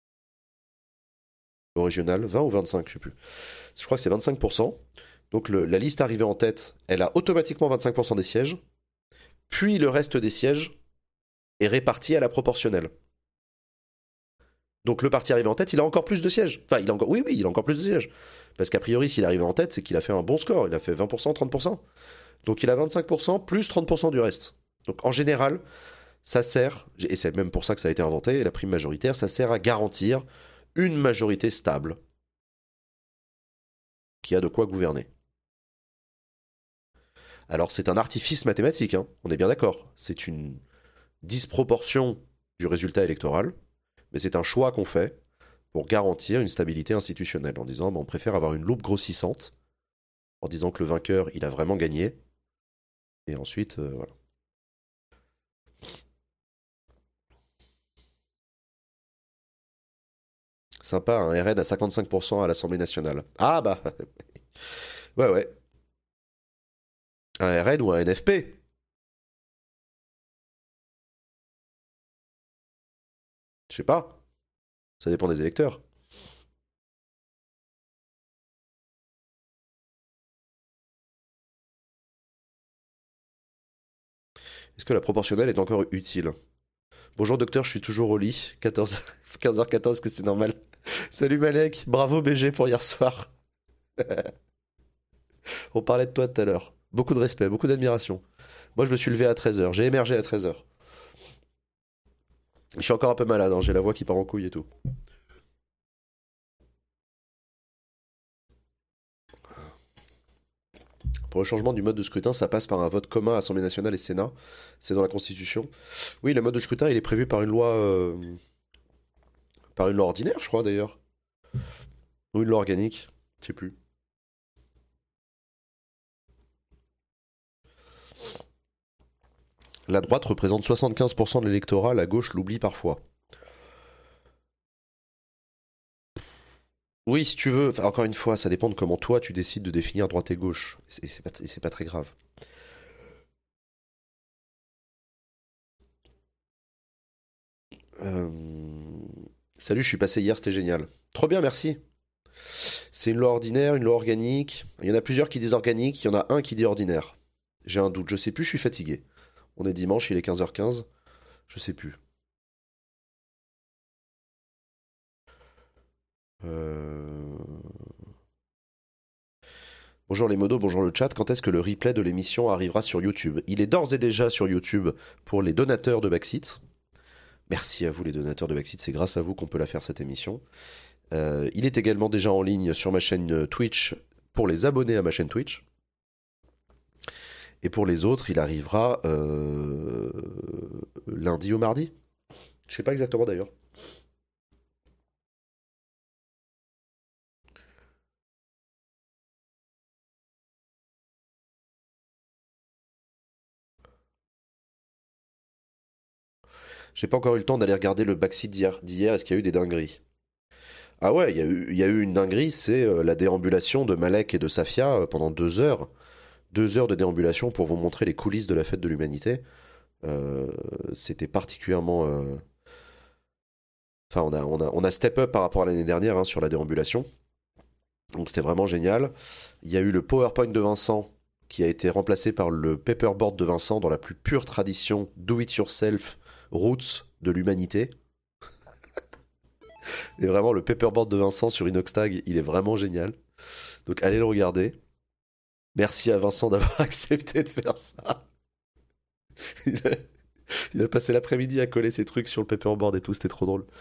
au régional, vingt ou vingt-cinq, je sais plus. Je crois que c'est vingt-cinq pour cent. Donc le- la liste arrivée en tête, elle a automatiquement vingt-cinq pour cent des sièges, puis le reste des sièges est réparti à la proportionnelle. Donc le parti arrivé en tête, il a encore plus de sièges. Enfin, il a encore, oui, oui, il a encore plus de sièges. Parce qu'a priori, s'il est arrivé en tête, c'est qu'il a fait un bon score. Il a fait vingt pour cent, trente pour cent. Donc il a vingt-cinq pour cent plus trente pour cent du reste. Donc en général, ça sert, et c'est même pour ça que ça a été inventé, la prime majoritaire, ça sert à garantir une majorité stable qui a de quoi gouverner. Alors c'est un artifice mathématique, hein, on est bien d'accord. C'est une disproportion du résultat électoral, mais c'est un choix qu'on fait pour garantir une stabilité institutionnelle, en disant bah, on préfère avoir une loupe grossissante, en disant que le vainqueur, il a vraiment gagné, et ensuite, euh, voilà. Sympa, un R N à cinquante-cinq pour cent à l'Assemblée nationale. Ah bah, ouais ouais. Un R N ou un N F P. Je sais pas, ça dépend des électeurs. Est-ce que la proportionnelle est encore utile? Bonjour docteur, je suis toujours au lit. quatorze... quinze heures quatorze, que c'est normal. Salut Malek, bravo B G pour hier soir. On parlait de toi tout à l'heure. Beaucoup de respect, beaucoup d'admiration. Moi je me suis levé à treize heures, j'ai émergé à treize heures. Je suis encore un peu malade, hein, j'ai la voix qui part en couille et tout. Pour le changement du mode de scrutin, ça passe par un vote commun à Assemblée nationale et Sénat. C'est dans la Constitution. Oui, le mode de scrutin, il est prévu par une loi, euh, par une loi ordinaire, je crois d'ailleurs. Ou une loi organique, je sais plus. La droite représente soixante-quinze pour cent de l'électorat, la gauche l'oublie parfois. Oui, si tu veux, enfin, encore une fois, ça dépend de comment toi tu décides de définir droite et gauche. Et c'est pas, c'est pas très grave. Euh, Salut, je suis passé hier, c'était génial. Trop bien, merci. C'est une loi ordinaire, une loi organique. Il y en a plusieurs qui disent organique, il y en a un qui dit ordinaire. J'ai un doute, je sais plus, je suis fatigué. On est dimanche, il est quinze heures quinze. Je sais plus. Euh... Bonjour les modos, bonjour le chat. Quand est-ce que le replay de l'émission arrivera sur YouTube? Il est d'ores et déjà sur YouTube pour les donateurs de Backseat. Merci à vous les donateurs de Backseat, c'est grâce à vous qu'on peut la faire cette émission. Euh, il est également déjà en ligne sur ma chaîne Twitch pour les abonnés à ma chaîne Twitch. Et pour les autres, il arrivera euh, lundi ou mardi. Je sais pas exactement d'ailleurs. J'ai pas encore eu le temps d'aller regarder le backseat d'hier. d'hier, Est-ce qu'il y a eu des dingueries? Ah ouais, il y a eu, il y a eu une dinguerie, c'est euh, la déambulation de Malek et de Safia euh, pendant deux heures. Deux heures de déambulation pour vous montrer les coulisses de la fête de l'humanité. Euh, C'était particulièrement... euh, Enfin, on a, on a, on a step up par rapport à l'année dernière hein, sur la déambulation. Donc c'était vraiment génial. Il y a eu le PowerPoint de Vincent qui a été remplacé par le paperboard de Vincent dans la plus pure tradition do-it-yourself roots de l'humanité. Et vraiment, le paperboard de Vincent sur Inoxtag, il est vraiment génial. Donc allez le regarder. Merci à Vincent d'avoir accepté de faire ça. Il a, il a passé l'après-midi à coller ses trucs sur le paperboard et tout, c'était trop drôle.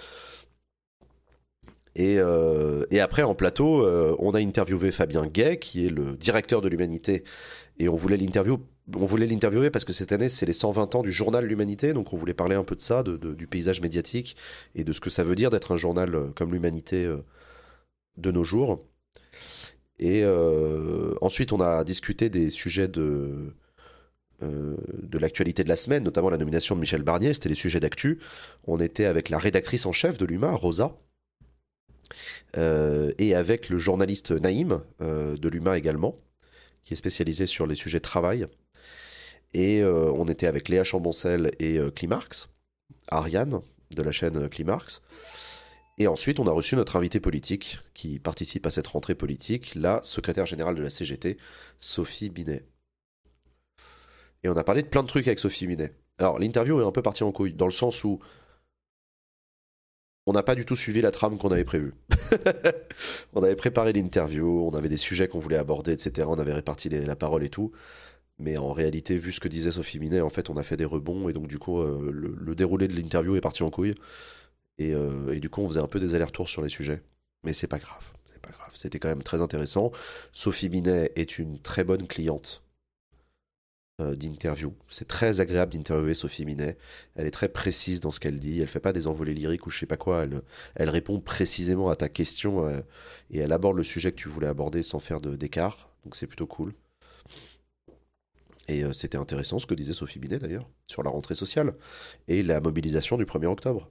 Et, euh, et après, en plateau, euh, on a interviewé Fabien Gay, qui est le directeur de l'Humanité. Et on voulait l'interview, on voulait l'interviewer parce que cette année, c'est les cent vingt ans du journal L'Humanité. Donc on voulait parler un peu de ça, de, de- du paysage médiatique et de ce que ça veut dire d'être un journal euh, comme l'Humanité euh, de nos jours. Et euh, ensuite, on a discuté des sujets de, euh, de l'actualité de la semaine, notamment la nomination de Michel Barnier. C'était les sujets d'actu. On était avec la rédactrice en chef de l'U M A, Rosa, euh, et avec le journaliste Naïm euh, de l'U M A également, qui est spécialisé sur les sujets de travail. Et euh, on était avec Léa Chamboncel et euh, Climarx, Ariane de la chaîne Climarx. Et ensuite, on a reçu notre invité politique qui participe à cette rentrée politique, la secrétaire générale de la C G T, Sophie Binet. Et on a parlé de plein de trucs avec Sophie Binet. Alors, l'interview est un peu partie en couille, dans le sens où on n'a pas du tout suivi la trame qu'on avait prévue. On avait préparé l'interview, on avait des sujets qu'on voulait aborder, et cetera. On avait réparti les- la parole et tout. Mais en réalité, vu ce que disait Sophie Binet, en fait, on a fait des rebonds et donc du coup, euh, le, le déroulé de l'interview est parti en couille. Et, euh, et du coup, on faisait un peu des allers-retours sur les sujets. Mais c'est pas grave, c'est pas grave. C'était quand même très intéressant. Sophie Binet est une très bonne cliente euh, d'interview. C'est très agréable d'interviewer Sophie Binet. Elle est très précise dans ce qu'elle dit. Elle fait pas des envolées lyriques ou je sais pas quoi. Elle, elle répond précisément à ta question euh, et elle aborde le sujet que tu voulais aborder sans faire de- d'écart. Donc c'est plutôt cool. Et euh, c'était intéressant ce que disait Sophie Binet d'ailleurs sur la rentrée sociale et la mobilisation du premier octobre.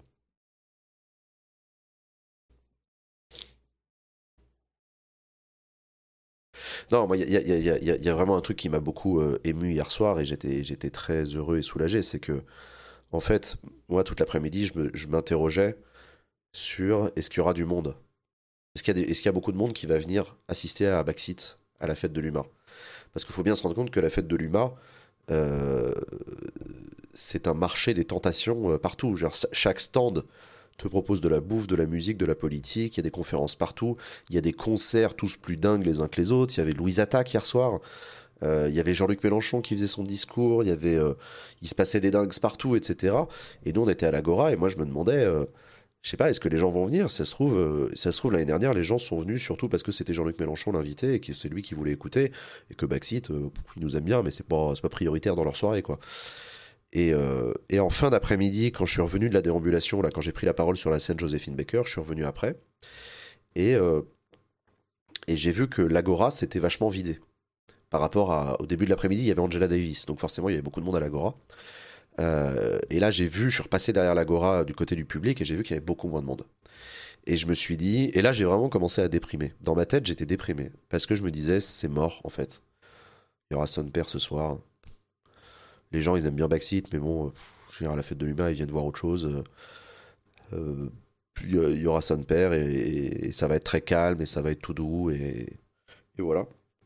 Non, moi, il y a, y a- y a- y a- y a vraiment un truc qui m'a beaucoup euh, ému hier soir et j'étais, j'étais très heureux et soulagé. C'est que, en fait, moi, toute l'après-midi, je me- je m'interrogeais sur est-ce qu'il y aura du monde? Est-ce qu'il y a des- est-ce qu'il y a beaucoup de monde qui va venir assister à Backseat, à la fête de l'U M A? Parce qu'il faut bien se rendre compte que la fête de l'U M A, euh, c'est un marché des tentations euh, partout. Genre, chaque stand te propose de la bouffe, de la musique, de la politique, il y a des conférences partout, il y a des concerts tous plus dingues les uns que les autres, il y avait Louise Attaque hier soir, euh, il y avait Jean-Luc Mélenchon qui faisait son discours, il y avait, euh, il se passait des dingues partout, et cetera. Et nous on était à l'Agora et moi je me demandais, euh, je sais pas, est-ce que les gens vont venir? Ça se trouve, euh, ça se trouve l'année dernière les gens sont venus surtout parce que c'était Jean-Luc Mélenchon l'invité et que c'est lui qui voulait écouter et que Backseat, euh, il nous aime bien mais c'est pas, c'est pas prioritaire dans leur soirée quoi. Et, euh, et en fin d'après-midi, quand je suis revenu de la déambulation, là, quand j'ai pris la parole sur la scène Joséphine Baker, je suis revenu après. Et, euh, et j'ai vu que l'Agora s'était vachement vidé. Par rapport à, au début de l'après-midi, il y avait Angela Davis. Donc forcément, il y avait beaucoup de monde à l'Agora. Euh, et là, j'ai vu, je suis repassé derrière l'Agora du côté du public et j'ai vu qu'il y avait beaucoup moins de monde. Et je me suis dit, et là, j'ai vraiment commencé à déprimer. Dans ma tête, j'étais déprimé. Parce que je me disais, c'est mort, en fait. Il y aura son père ce soir. Les gens, ils aiment bien Backseat, mais bon, euh, je veux dire, à la fête de l'humain, ils viennent voir autre chose. Euh, Euh, puis euh, il y aura son père et, et ça va être très calme et ça va être tout doux et, et voilà.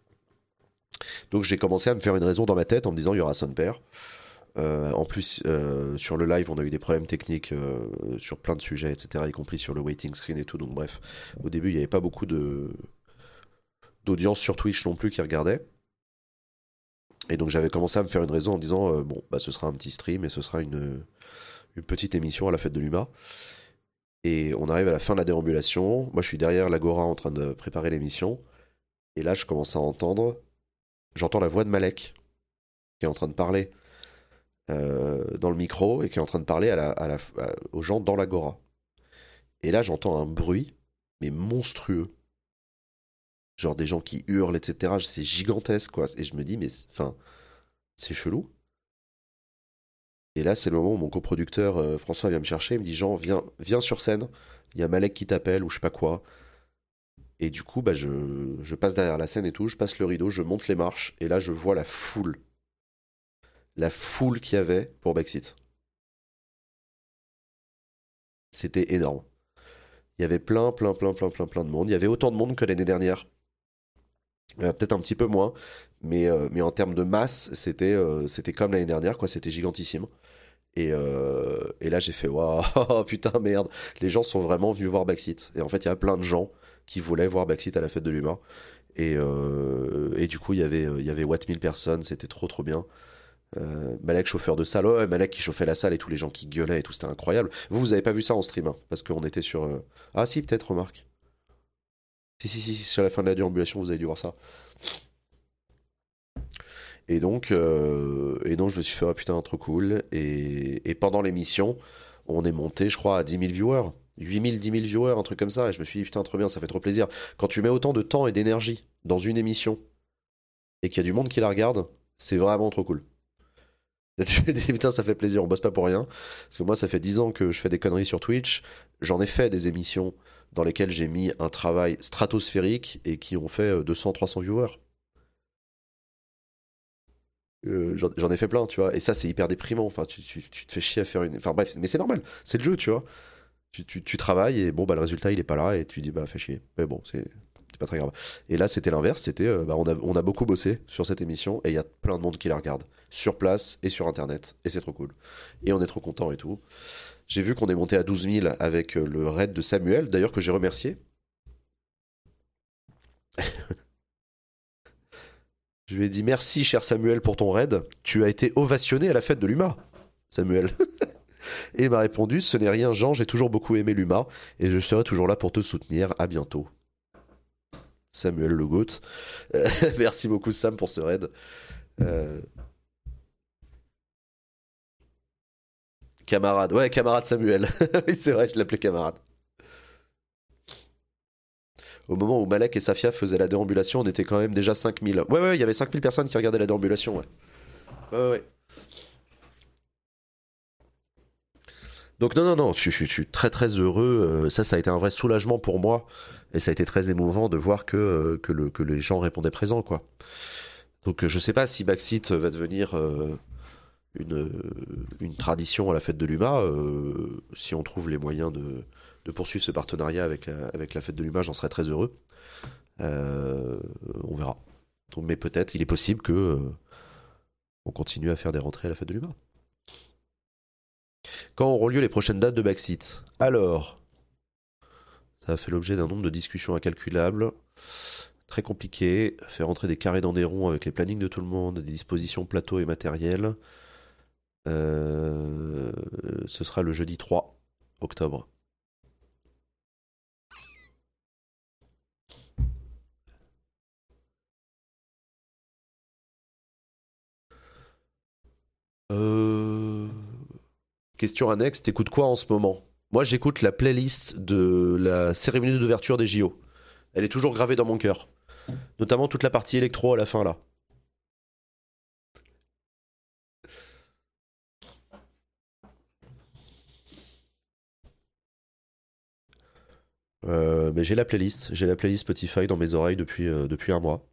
Donc j'ai commencé à me faire une raison dans ma tête en me disant il y aura son père. Euh, en plus, euh, sur le live, on a eu des problèmes techniques euh, sur plein de sujets, et cetera, y compris sur le waiting screen et tout. Donc bref, au début, il n'y avait pas beaucoup de d'audience sur Twitch non plus qui regardait. Et donc j'avais commencé à me faire une raison en me disant euh, bon, bah ce sera un petit stream et ce sera une, une petite émission à la fête de l'U M A. Et on arrive à la fin de la déambulation. Moi, je suis derrière l'Agora en train de préparer l'émission. Et là, je commence à entendre. J'entends la voix de Malek qui est en train de parler euh, dans le micro et qui est en train de parler à la, à la, à- aux gens dans l'Agora. Et là, j'entends un bruit, mais monstrueux. Genre des gens qui hurlent, et cetera. C'est gigantesque, quoi. Et je me dis, mais c'est- enfin, c'est chelou. Et là, c'est le moment où mon coproducteur euh, François vient me chercher, il me dit Jean, viens, viens sur scène, il y a Malek qui t'appelle ou je sais pas quoi. Et du coup, bah, je, je passe derrière la scène et tout, je passe le rideau, je monte les marches, et là, je vois la foule. La foule qu'il y avait pour Backseat. C'était énorme. Il y avait plein, plein, plein, plein, plein, plein de monde. Il y avait autant de monde que l'année dernière. Euh, peut-être un petit peu moins, mais, euh, mais en termes de masse, c'était euh, c'était comme l'année dernière, quoi. C'était gigantissime. Et, euh, et là, j'ai fait waouh, putain, merde. Les gens sont vraiment venus voir Backseat. Et en fait, il y a plein de gens qui voulaient voir Backseat à la fête de l'humain. Et, euh, et du coup, il y avait, il y avait Watt mille personnes. C'était trop, trop bien. Euh, Malek, chauffeur de salle. Ouais, Malek qui chauffait la salle et tous les gens qui gueulaient et tout. C'était incroyable. Vous, vous avez pas vu ça en stream, hein, parce qu'on était sur. euh, Ah, si, peut-être, remarque. Si, si, si, si, sur la fin de la déambulation, vous avez dû voir ça. Et donc, euh, et donc je me suis fait, oh putain, trop cool. Et, et pendant l'émission, on est monté, je crois, à dix mille viewers. huit mille, dix mille viewers, un truc comme ça. Et je me suis dit, putain, trop bien, ça fait trop plaisir. Quand tu mets autant de temps et d'énergie dans une émission et qu'il y a du monde qui la regarde, c'est vraiment trop cool. Tu te dis, putain, ça fait plaisir, on bosse pas pour rien. Parce que moi, ça fait dix ans que je fais des conneries sur Twitch. J'en ai fait des émissions dans lesquelles j'ai mis un travail stratosphérique et qui ont fait deux cents, trois cents viewers. Euh, j'en j'en ai fait plein, tu vois. Et ça, c'est hyper déprimant. Enfin, tu, tu- tu te fais chier à faire une. Enfin, bref, mais c'est normal. C'est le jeu, tu vois. Tu, tu- tu travailles et bon, bah, le résultat, il est pas là et tu dis, bah, fais chier. Mais bon, c'est c'est pas très grave. Et là, c'était l'inverse. C'était, euh, bah, on a, on a beaucoup bossé sur cette émission et il y a plein de monde qui la regarde. Sur place et sur Internet. Et c'est trop cool. Et on est trop content et tout. J'ai vu qu'on est monté à douze mille avec euh, le raid de Samuel, d'ailleurs, que j'ai remercié. Je lui ai dit, merci, cher Samuel, pour ton raid. Tu as été ovationné à la fête de l'U M A, Samuel. Et il m'a répondu, ce n'est rien Jean, j'ai toujours beaucoup aimé l'U M A et je serai toujours là pour te soutenir. À bientôt. Samuel Le Goat. Euh, merci beaucoup Sam pour ce raid. Euh, camarade, ouais, camarade Samuel. Oui, c'est vrai, je l'appelais camarade. Au moment où Malek et Safia faisaient la déambulation, on était quand même déjà cinq mille. Ouais, ouais, il y avait cinq mille personnes qui regardaient la déambulation, ouais. Ouais, ouais. Ouais. Donc non, non, non, je, je- je suis très très heureux. Euh, Ça, ça a été un vrai soulagement pour moi. Et ça a été très émouvant de voir que, euh, que, le, que les gens répondaient présents, quoi. Donc euh, je sais pas si Backseat va devenir euh, une, euh, une tradition à la fête de l'U M A. Euh, si on trouve les moyens de, de poursuivre ce partenariat avec la, avec la fête de l'U M A, j'en serais très heureux. Euh, on verra. Donc, mais peut-être, il est possible que euh, on continue à faire des rentrées à la fête de l'U M A. Quand auront lieu les prochaines dates de Backseat? Alors, ça a fait l'objet d'un nombre de discussions incalculables. Très compliqué. Faire entrer des carrés dans des ronds avec les plannings de tout le monde, des dispositions plateau et matériel. Euh, ce sera le jeudi trois octobre. Euh... Question annexe, t'écoutes quoi en ce moment? Moi, j'écoute la playlist de la cérémonie d'ouverture des J O. Elle est toujours gravée dans mon cœur. Notamment toute la partie électro à la fin, là. Euh, mais j'ai la playlist. J'ai la playlist Spotify dans mes oreilles depuis, euh, depuis un mois.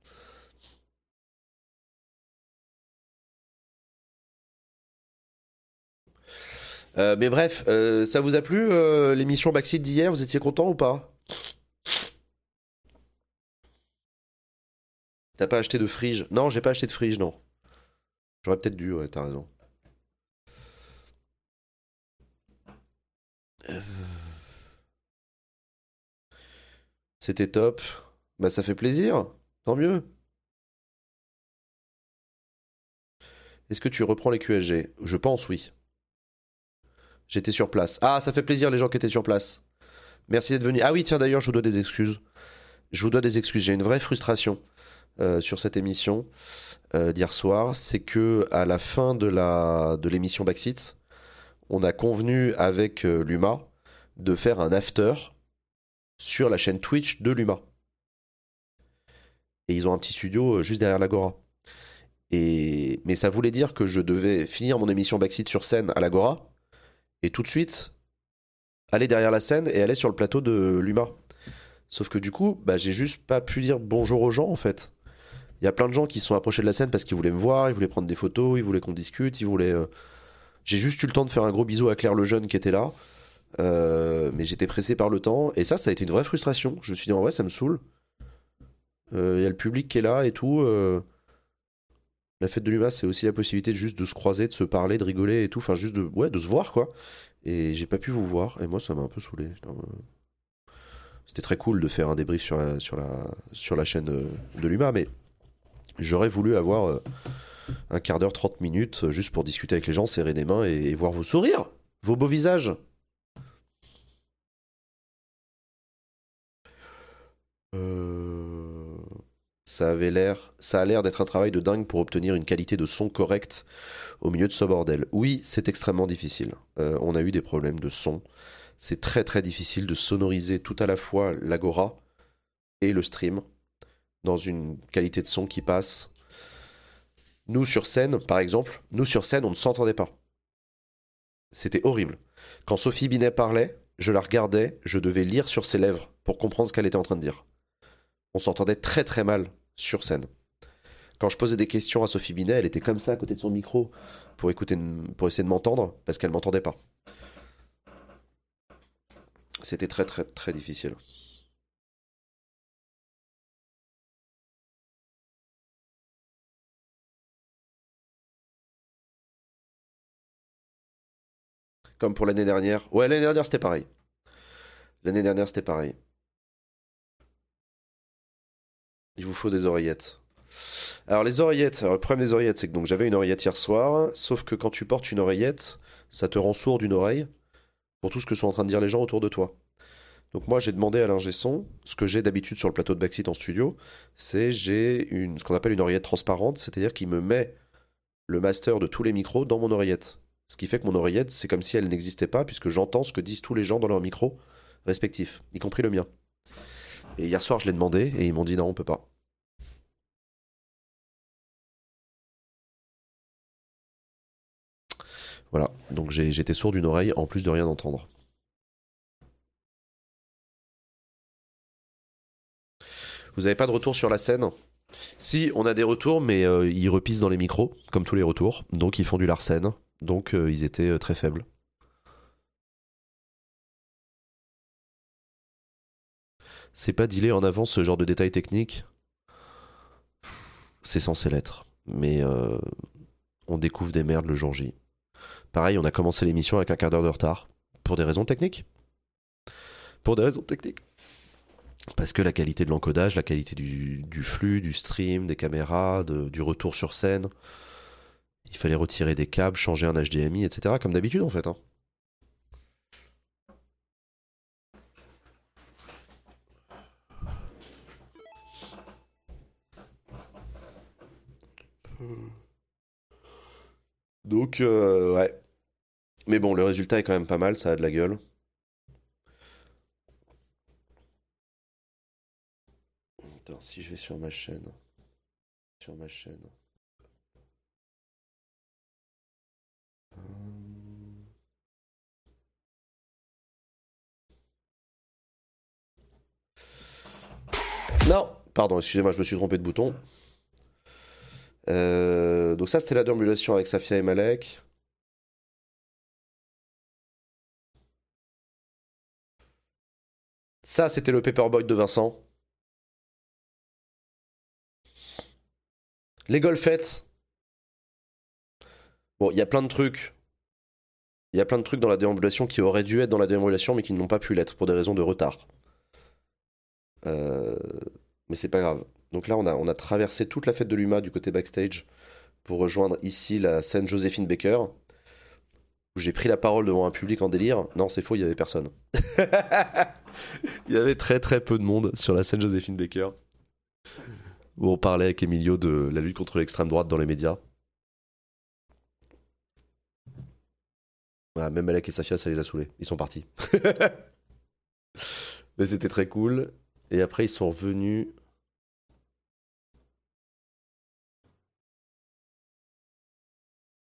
Euh, mais bref, euh, ça vous a plu euh, l'émission Backseat d'hier? Vous étiez content ou pas? T'as pas acheté de frige? Non, j'ai pas acheté de frige, non. J'aurais peut-être dû, ouais, t'as raison. Euh, C'était top. Bah ça fait plaisir. Tant mieux. Est-ce que tu reprends les Q S G? Je pense oui. J'étais sur place. Ah, ça fait plaisir les gens qui étaient sur place. Merci d'être venu. Ah oui, tiens d'ailleurs, je vous dois des excuses. Je vous dois des excuses. J'ai une vraie frustration euh, sur cette émission euh, d'hier soir. C'est que à la fin de la de l'émission Backseat, on a convenu avec euh, l'U M A de faire un after sur la chaîne Twitch de l'U M A. Et ils ont un petit studio euh, juste derrière l'Agora. Et... Mais ça voulait dire que je devais finir mon émission Backseat sur scène à l'Agora, et tout de suite aller derrière la scène et aller sur le plateau de l'U M A. Sauf que du coup, bah, j'ai juste pas pu dire bonjour aux gens en fait. Il y a plein de gens qui se sont approchés de la scène parce qu'ils voulaient me voir, ils voulaient prendre des photos, ils voulaient qu'on discute, ils voulaient... euh, J'ai juste eu le temps de faire un gros bisou à Claire Lejeune qui était là. Euh, mais j'étais pressé par le temps. Et ça, ça a été une vraie frustration. Je me suis dit, en vrai, ça me saoule. Euh, Il y a le public qui est là et tout. euh, La fête de l'U M A, c'est aussi la possibilité de juste de se croiser, de se parler, de rigoler et tout. Enfin, juste de, ouais, de se voir, quoi. Et j'ai pas pu vous voir. Et moi, ça m'a un peu saoulé. Putain, euh, C'était très cool de faire un débrief sur la, sur la, sur la chaîne euh, de l'U M A. Mais j'aurais voulu avoir euh, un quart d'heure, trente minutes, euh, juste pour discuter avec les gens, serrer des mains et, et voir vos sourires, vos beaux visages. Euh, Ça avait l'air, ça a l'air d'être un travail de dingue pour obtenir une qualité de son correcte au milieu de ce bordel. Oui, c'est extrêmement difficile. Euh, on a eu des problèmes de son. C'est très très difficile de sonoriser tout à la fois l'agora et le stream dans une qualité de son qui passe. Nous sur scène, par exemple, nous sur scène, on ne s'entendait pas. C'était horrible. Quand Sophie Binet parlait, je la regardais, je devais lire sur ses lèvres pour comprendre ce qu'elle était en train de dire. On s'entendait très très mal sur scène. Quand je posais des questions à Sophie Binet, elle était comme ça à côté de son micro pour écouter, pour essayer de m'entendre parce qu'elle m'entendait pas. C'était très très très difficile. Comme pour l'année dernière. Ouais, l'année dernière c'était pareil. L'année dernière c'était pareil. Il vous faut des oreillettes. Alors les oreillettes, alors, le problème des oreillettes, c'est que donc j'avais une oreillette hier soir, sauf que quand tu portes une oreillette, ça te rend sourd d'une oreille pour tout ce que sont en train de dire les gens autour de toi. Donc moi j'ai demandé à l'ingé son, ce que j'ai d'habitude sur le plateau de Backseat en studio, c'est j'ai une ce qu'on appelle une oreillette transparente, c'est-à-dire qu'il me met le master de tous les micros dans mon oreillette. Ce qui fait que mon oreillette, c'est comme si elle n'existait pas, puisque j'entends ce que disent tous les gens dans leurs micros respectifs, y compris le mien. Et hier soir, je l'ai demandé, et ils m'ont dit non, on peut pas. Voilà, donc j'ai- j'étais sourd d'une oreille, en plus de rien entendre. Vous avez pas de retour sur la scène? Si, on a des retours, mais euh, ils repissent dans les micros, comme tous les retours, donc ils font du Larsen, donc euh, ils étaient euh, très faibles. C'est pas dealer en avance ce genre de détails techniques, c'est censé l'être, mais euh, on découvre des merdes le jour J. Pareil, on a commencé l'émission avec un quart d'heure de retard. Pour des raisons techniques. Pour des raisons techniques. Parce que la qualité de l'encodage, la qualité du, du flux, du stream, des caméras, de- du retour sur scène, il fallait retirer des câbles, changer un H D M I, et cetera. Comme d'habitude en fait. Hein. Donc, euh, ouais. Mais bon, le résultat est quand même pas mal, ça a de la gueule. Attends, si je vais sur ma chaîne. Sur ma chaîne. Hum. Non! Pardon, excusez-moi, je me suis trompé de bouton. Euh, donc ça, c'était la déambulation avec Safia et Malek. Ça, c'était le Paperboy de Vincent. Les golfettes. Bon, il y a plein de trucs. Il y a plein de trucs dans la déambulation qui auraient dû être dans la déambulation, mais qui n'ont pas pu l'être pour des raisons de retard. Euh, Mais c'est pas grave. Donc là, on a, on a traversé toute la fête de l'U M A du côté backstage pour rejoindre ici la scène Joséphine Baker, où j'ai pris la parole devant un public en délire. Non, c'est faux, il y avait personne. Il y avait très très peu de monde sur la scène Joséphine Baker, où on parlait avec Emilio de la lutte contre l'extrême droite dans les médias. Ah, même Malek et Safia, ça les a saoulés. Ils sont partis. Mais c'était très cool. Et après, ils sont revenus.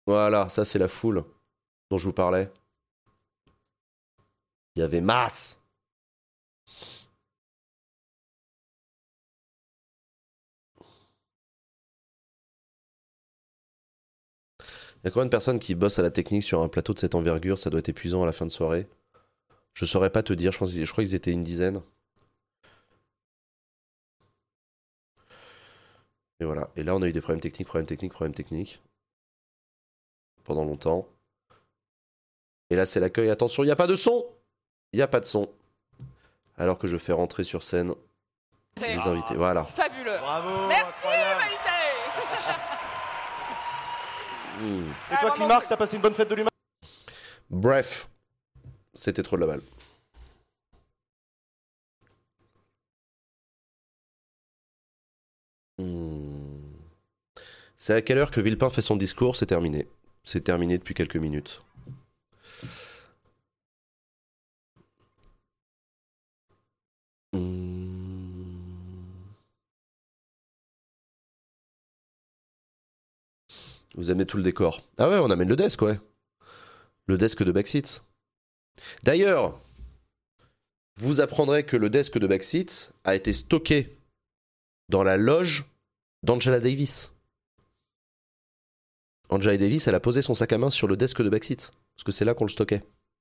Voilà, ça c'est la foule dont je vous parlais. Il y avait masse. Il y a combien de personnes qui bossent à la technique sur un plateau de cette envergure? Ça doit être épuisant à la fin de soirée. Je saurais pas te dire, je, pense, je crois qu'ils étaient une dizaine. Et voilà. Et là, on a eu des problèmes techniques, problèmes techniques, problèmes techniques. Pendant longtemps. Et là, c'est l'accueil. Attention, il n'y a pas de son. Il n'y a pas de son. Alors que je fais rentrer sur scène les Ah, invités. Voilà. Fabuleux. Bravo. Merci, incroyable. Humanité. Mmh. Et toi, Climarx, t'as passé une bonne fête de l'humain? Bref. C'était trop de la balle. Mmh. C'est à quelle heure que Villepin fait son discours? C'est terminé. C'est terminé depuis quelques minutes. Mmh. Vous amenez tout le décor. Ah ouais, on amène le desk, ouais. Le desk de Backseat. D'ailleurs, vous apprendrez que le desk de Backseat a été stocké dans la loge d'Angela Davis. Angela Davis, elle a posé son sac à main sur le desk de Backseat. Parce que c'est là qu'on le stockait.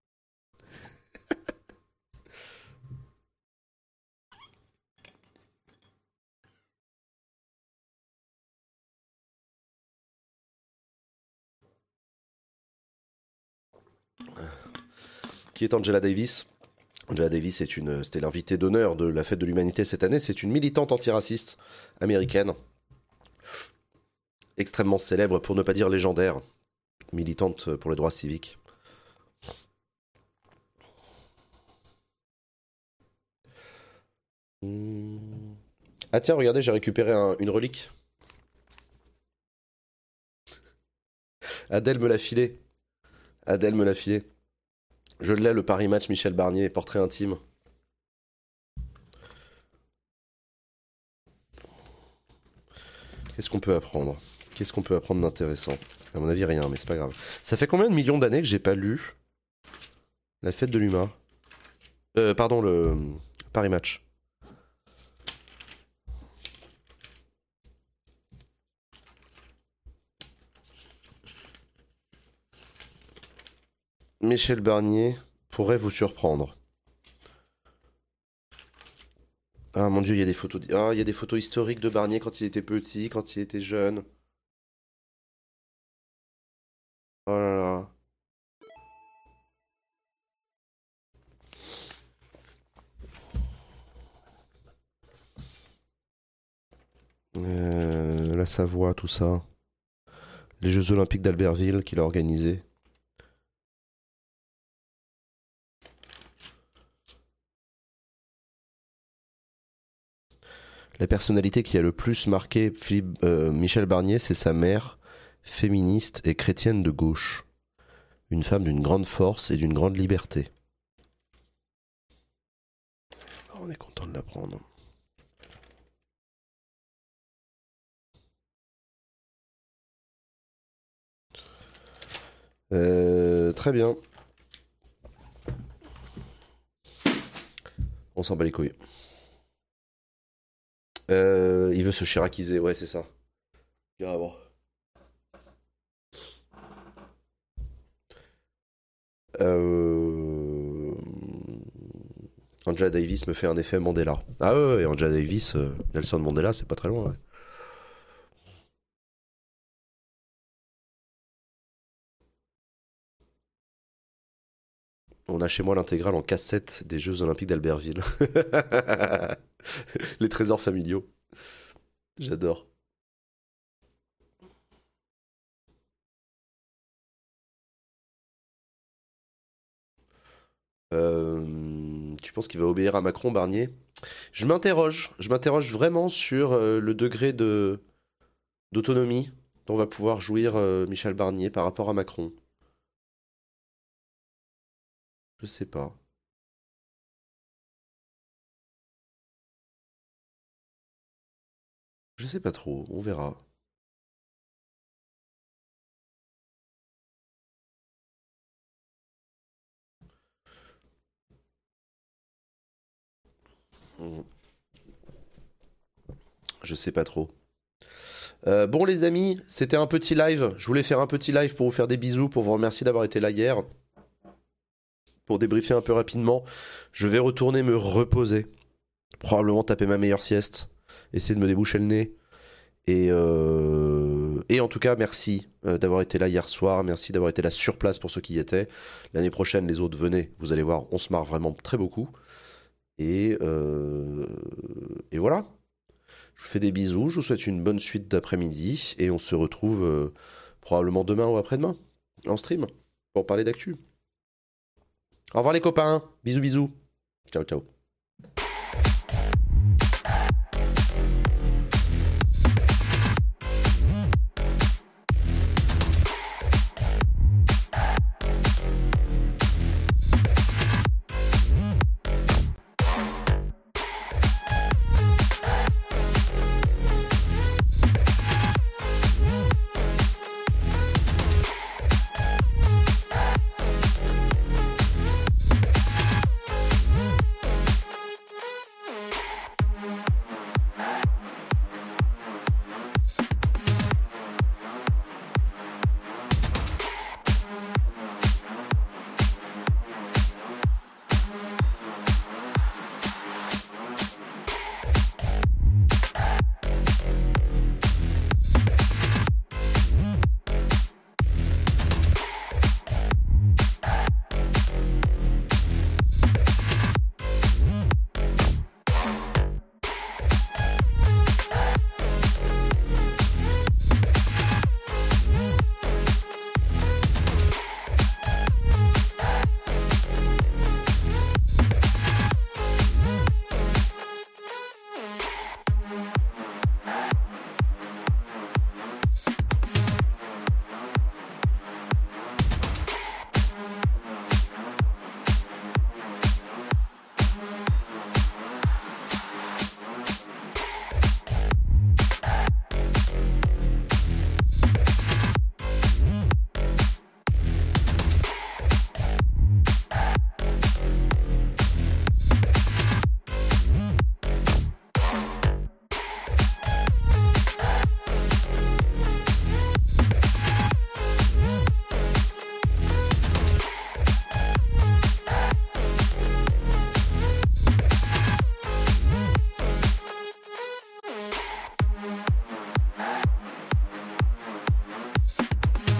Qui est Angela Davis? Angela Davis est une, c'était l'invitée d'honneur de la fête de l'humanité cette année. C'est une militante antiraciste américaine, extrêmement célèbre, pour ne pas dire légendaire, militante pour les droits civiques. Ah tiens, regardez, j'ai récupéré un- une relique. Adèle me l'a filé. Adèle me l'a filé. Je l'ai, le Paris Match Michel Barnier, portrait intime. Qu'est-ce qu'on peut apprendre? Qu'est-ce qu'on peut apprendre d'intéressant? À mon avis, rien, mais c'est pas grave. Ça fait combien de millions d'années que j'ai pas lu la fête de l'U M A? Euh, pardon, le Paris Match. Michel Barnier pourrait vous surprendre. Ah mon dieu, il y a des photos. Ah, il y a des photos historiques de Barnier quand il était petit, quand il était jeune. Oh là là. Euh, la Savoie, tout ça. Les Jeux Olympiques d'Albertville qu'il a organisés. La personnalité qui a le plus marqué Philippe, euh, Michel Barnier, c'est sa mère, féministe et chrétienne de gauche. Une femme d'une grande force et d'une grande liberté. On est content de l'apprendre. Euh, très bien. On s'en bat les couilles. Euh, il veut se chiraciser, ouais, c'est ça. Grave. Euh... Angela Davis me fait un effet Mandela. Ah ouais, ouais, Angela Davis, euh, Nelson Mandela, c'est pas très loin, ouais. On a chez moi l'intégrale en cassette des Jeux Olympiques d'Albertville. Les trésors familiaux. J'adore. Euh, tu penses qu'il va obéir à Macron, Barnier? Je m'interroge. Je m'interroge vraiment sur euh, le degré de d'autonomie dont va pouvoir jouir euh, Michel Barnier par rapport à Macron. Je sais pas. Je sais pas trop. On verra. Je sais pas trop. Euh, bon les amis, c'était un petit live. Je voulais faire un petit live pour vous faire des bisous, pour vous remercier d'avoir été là hier. Pour débriefer un peu rapidement, je vais retourner me reposer. Probablement taper ma meilleure sieste. Essayer de me déboucher le nez. Et, euh... Et en tout cas, merci euh, d'avoir été là hier soir. Merci d'avoir été là sur place pour ceux qui y étaient. L'année prochaine, les autres, venez. Vous allez voir, on se marre vraiment très beaucoup. Et, euh... Et voilà. Je vous fais des bisous. Je vous souhaite une bonne suite d'après-midi. Et on se retrouve euh, probablement demain ou après-demain en stream pour parler d'actu. Au revoir les copains. Bisous bisous. Ciao ciao.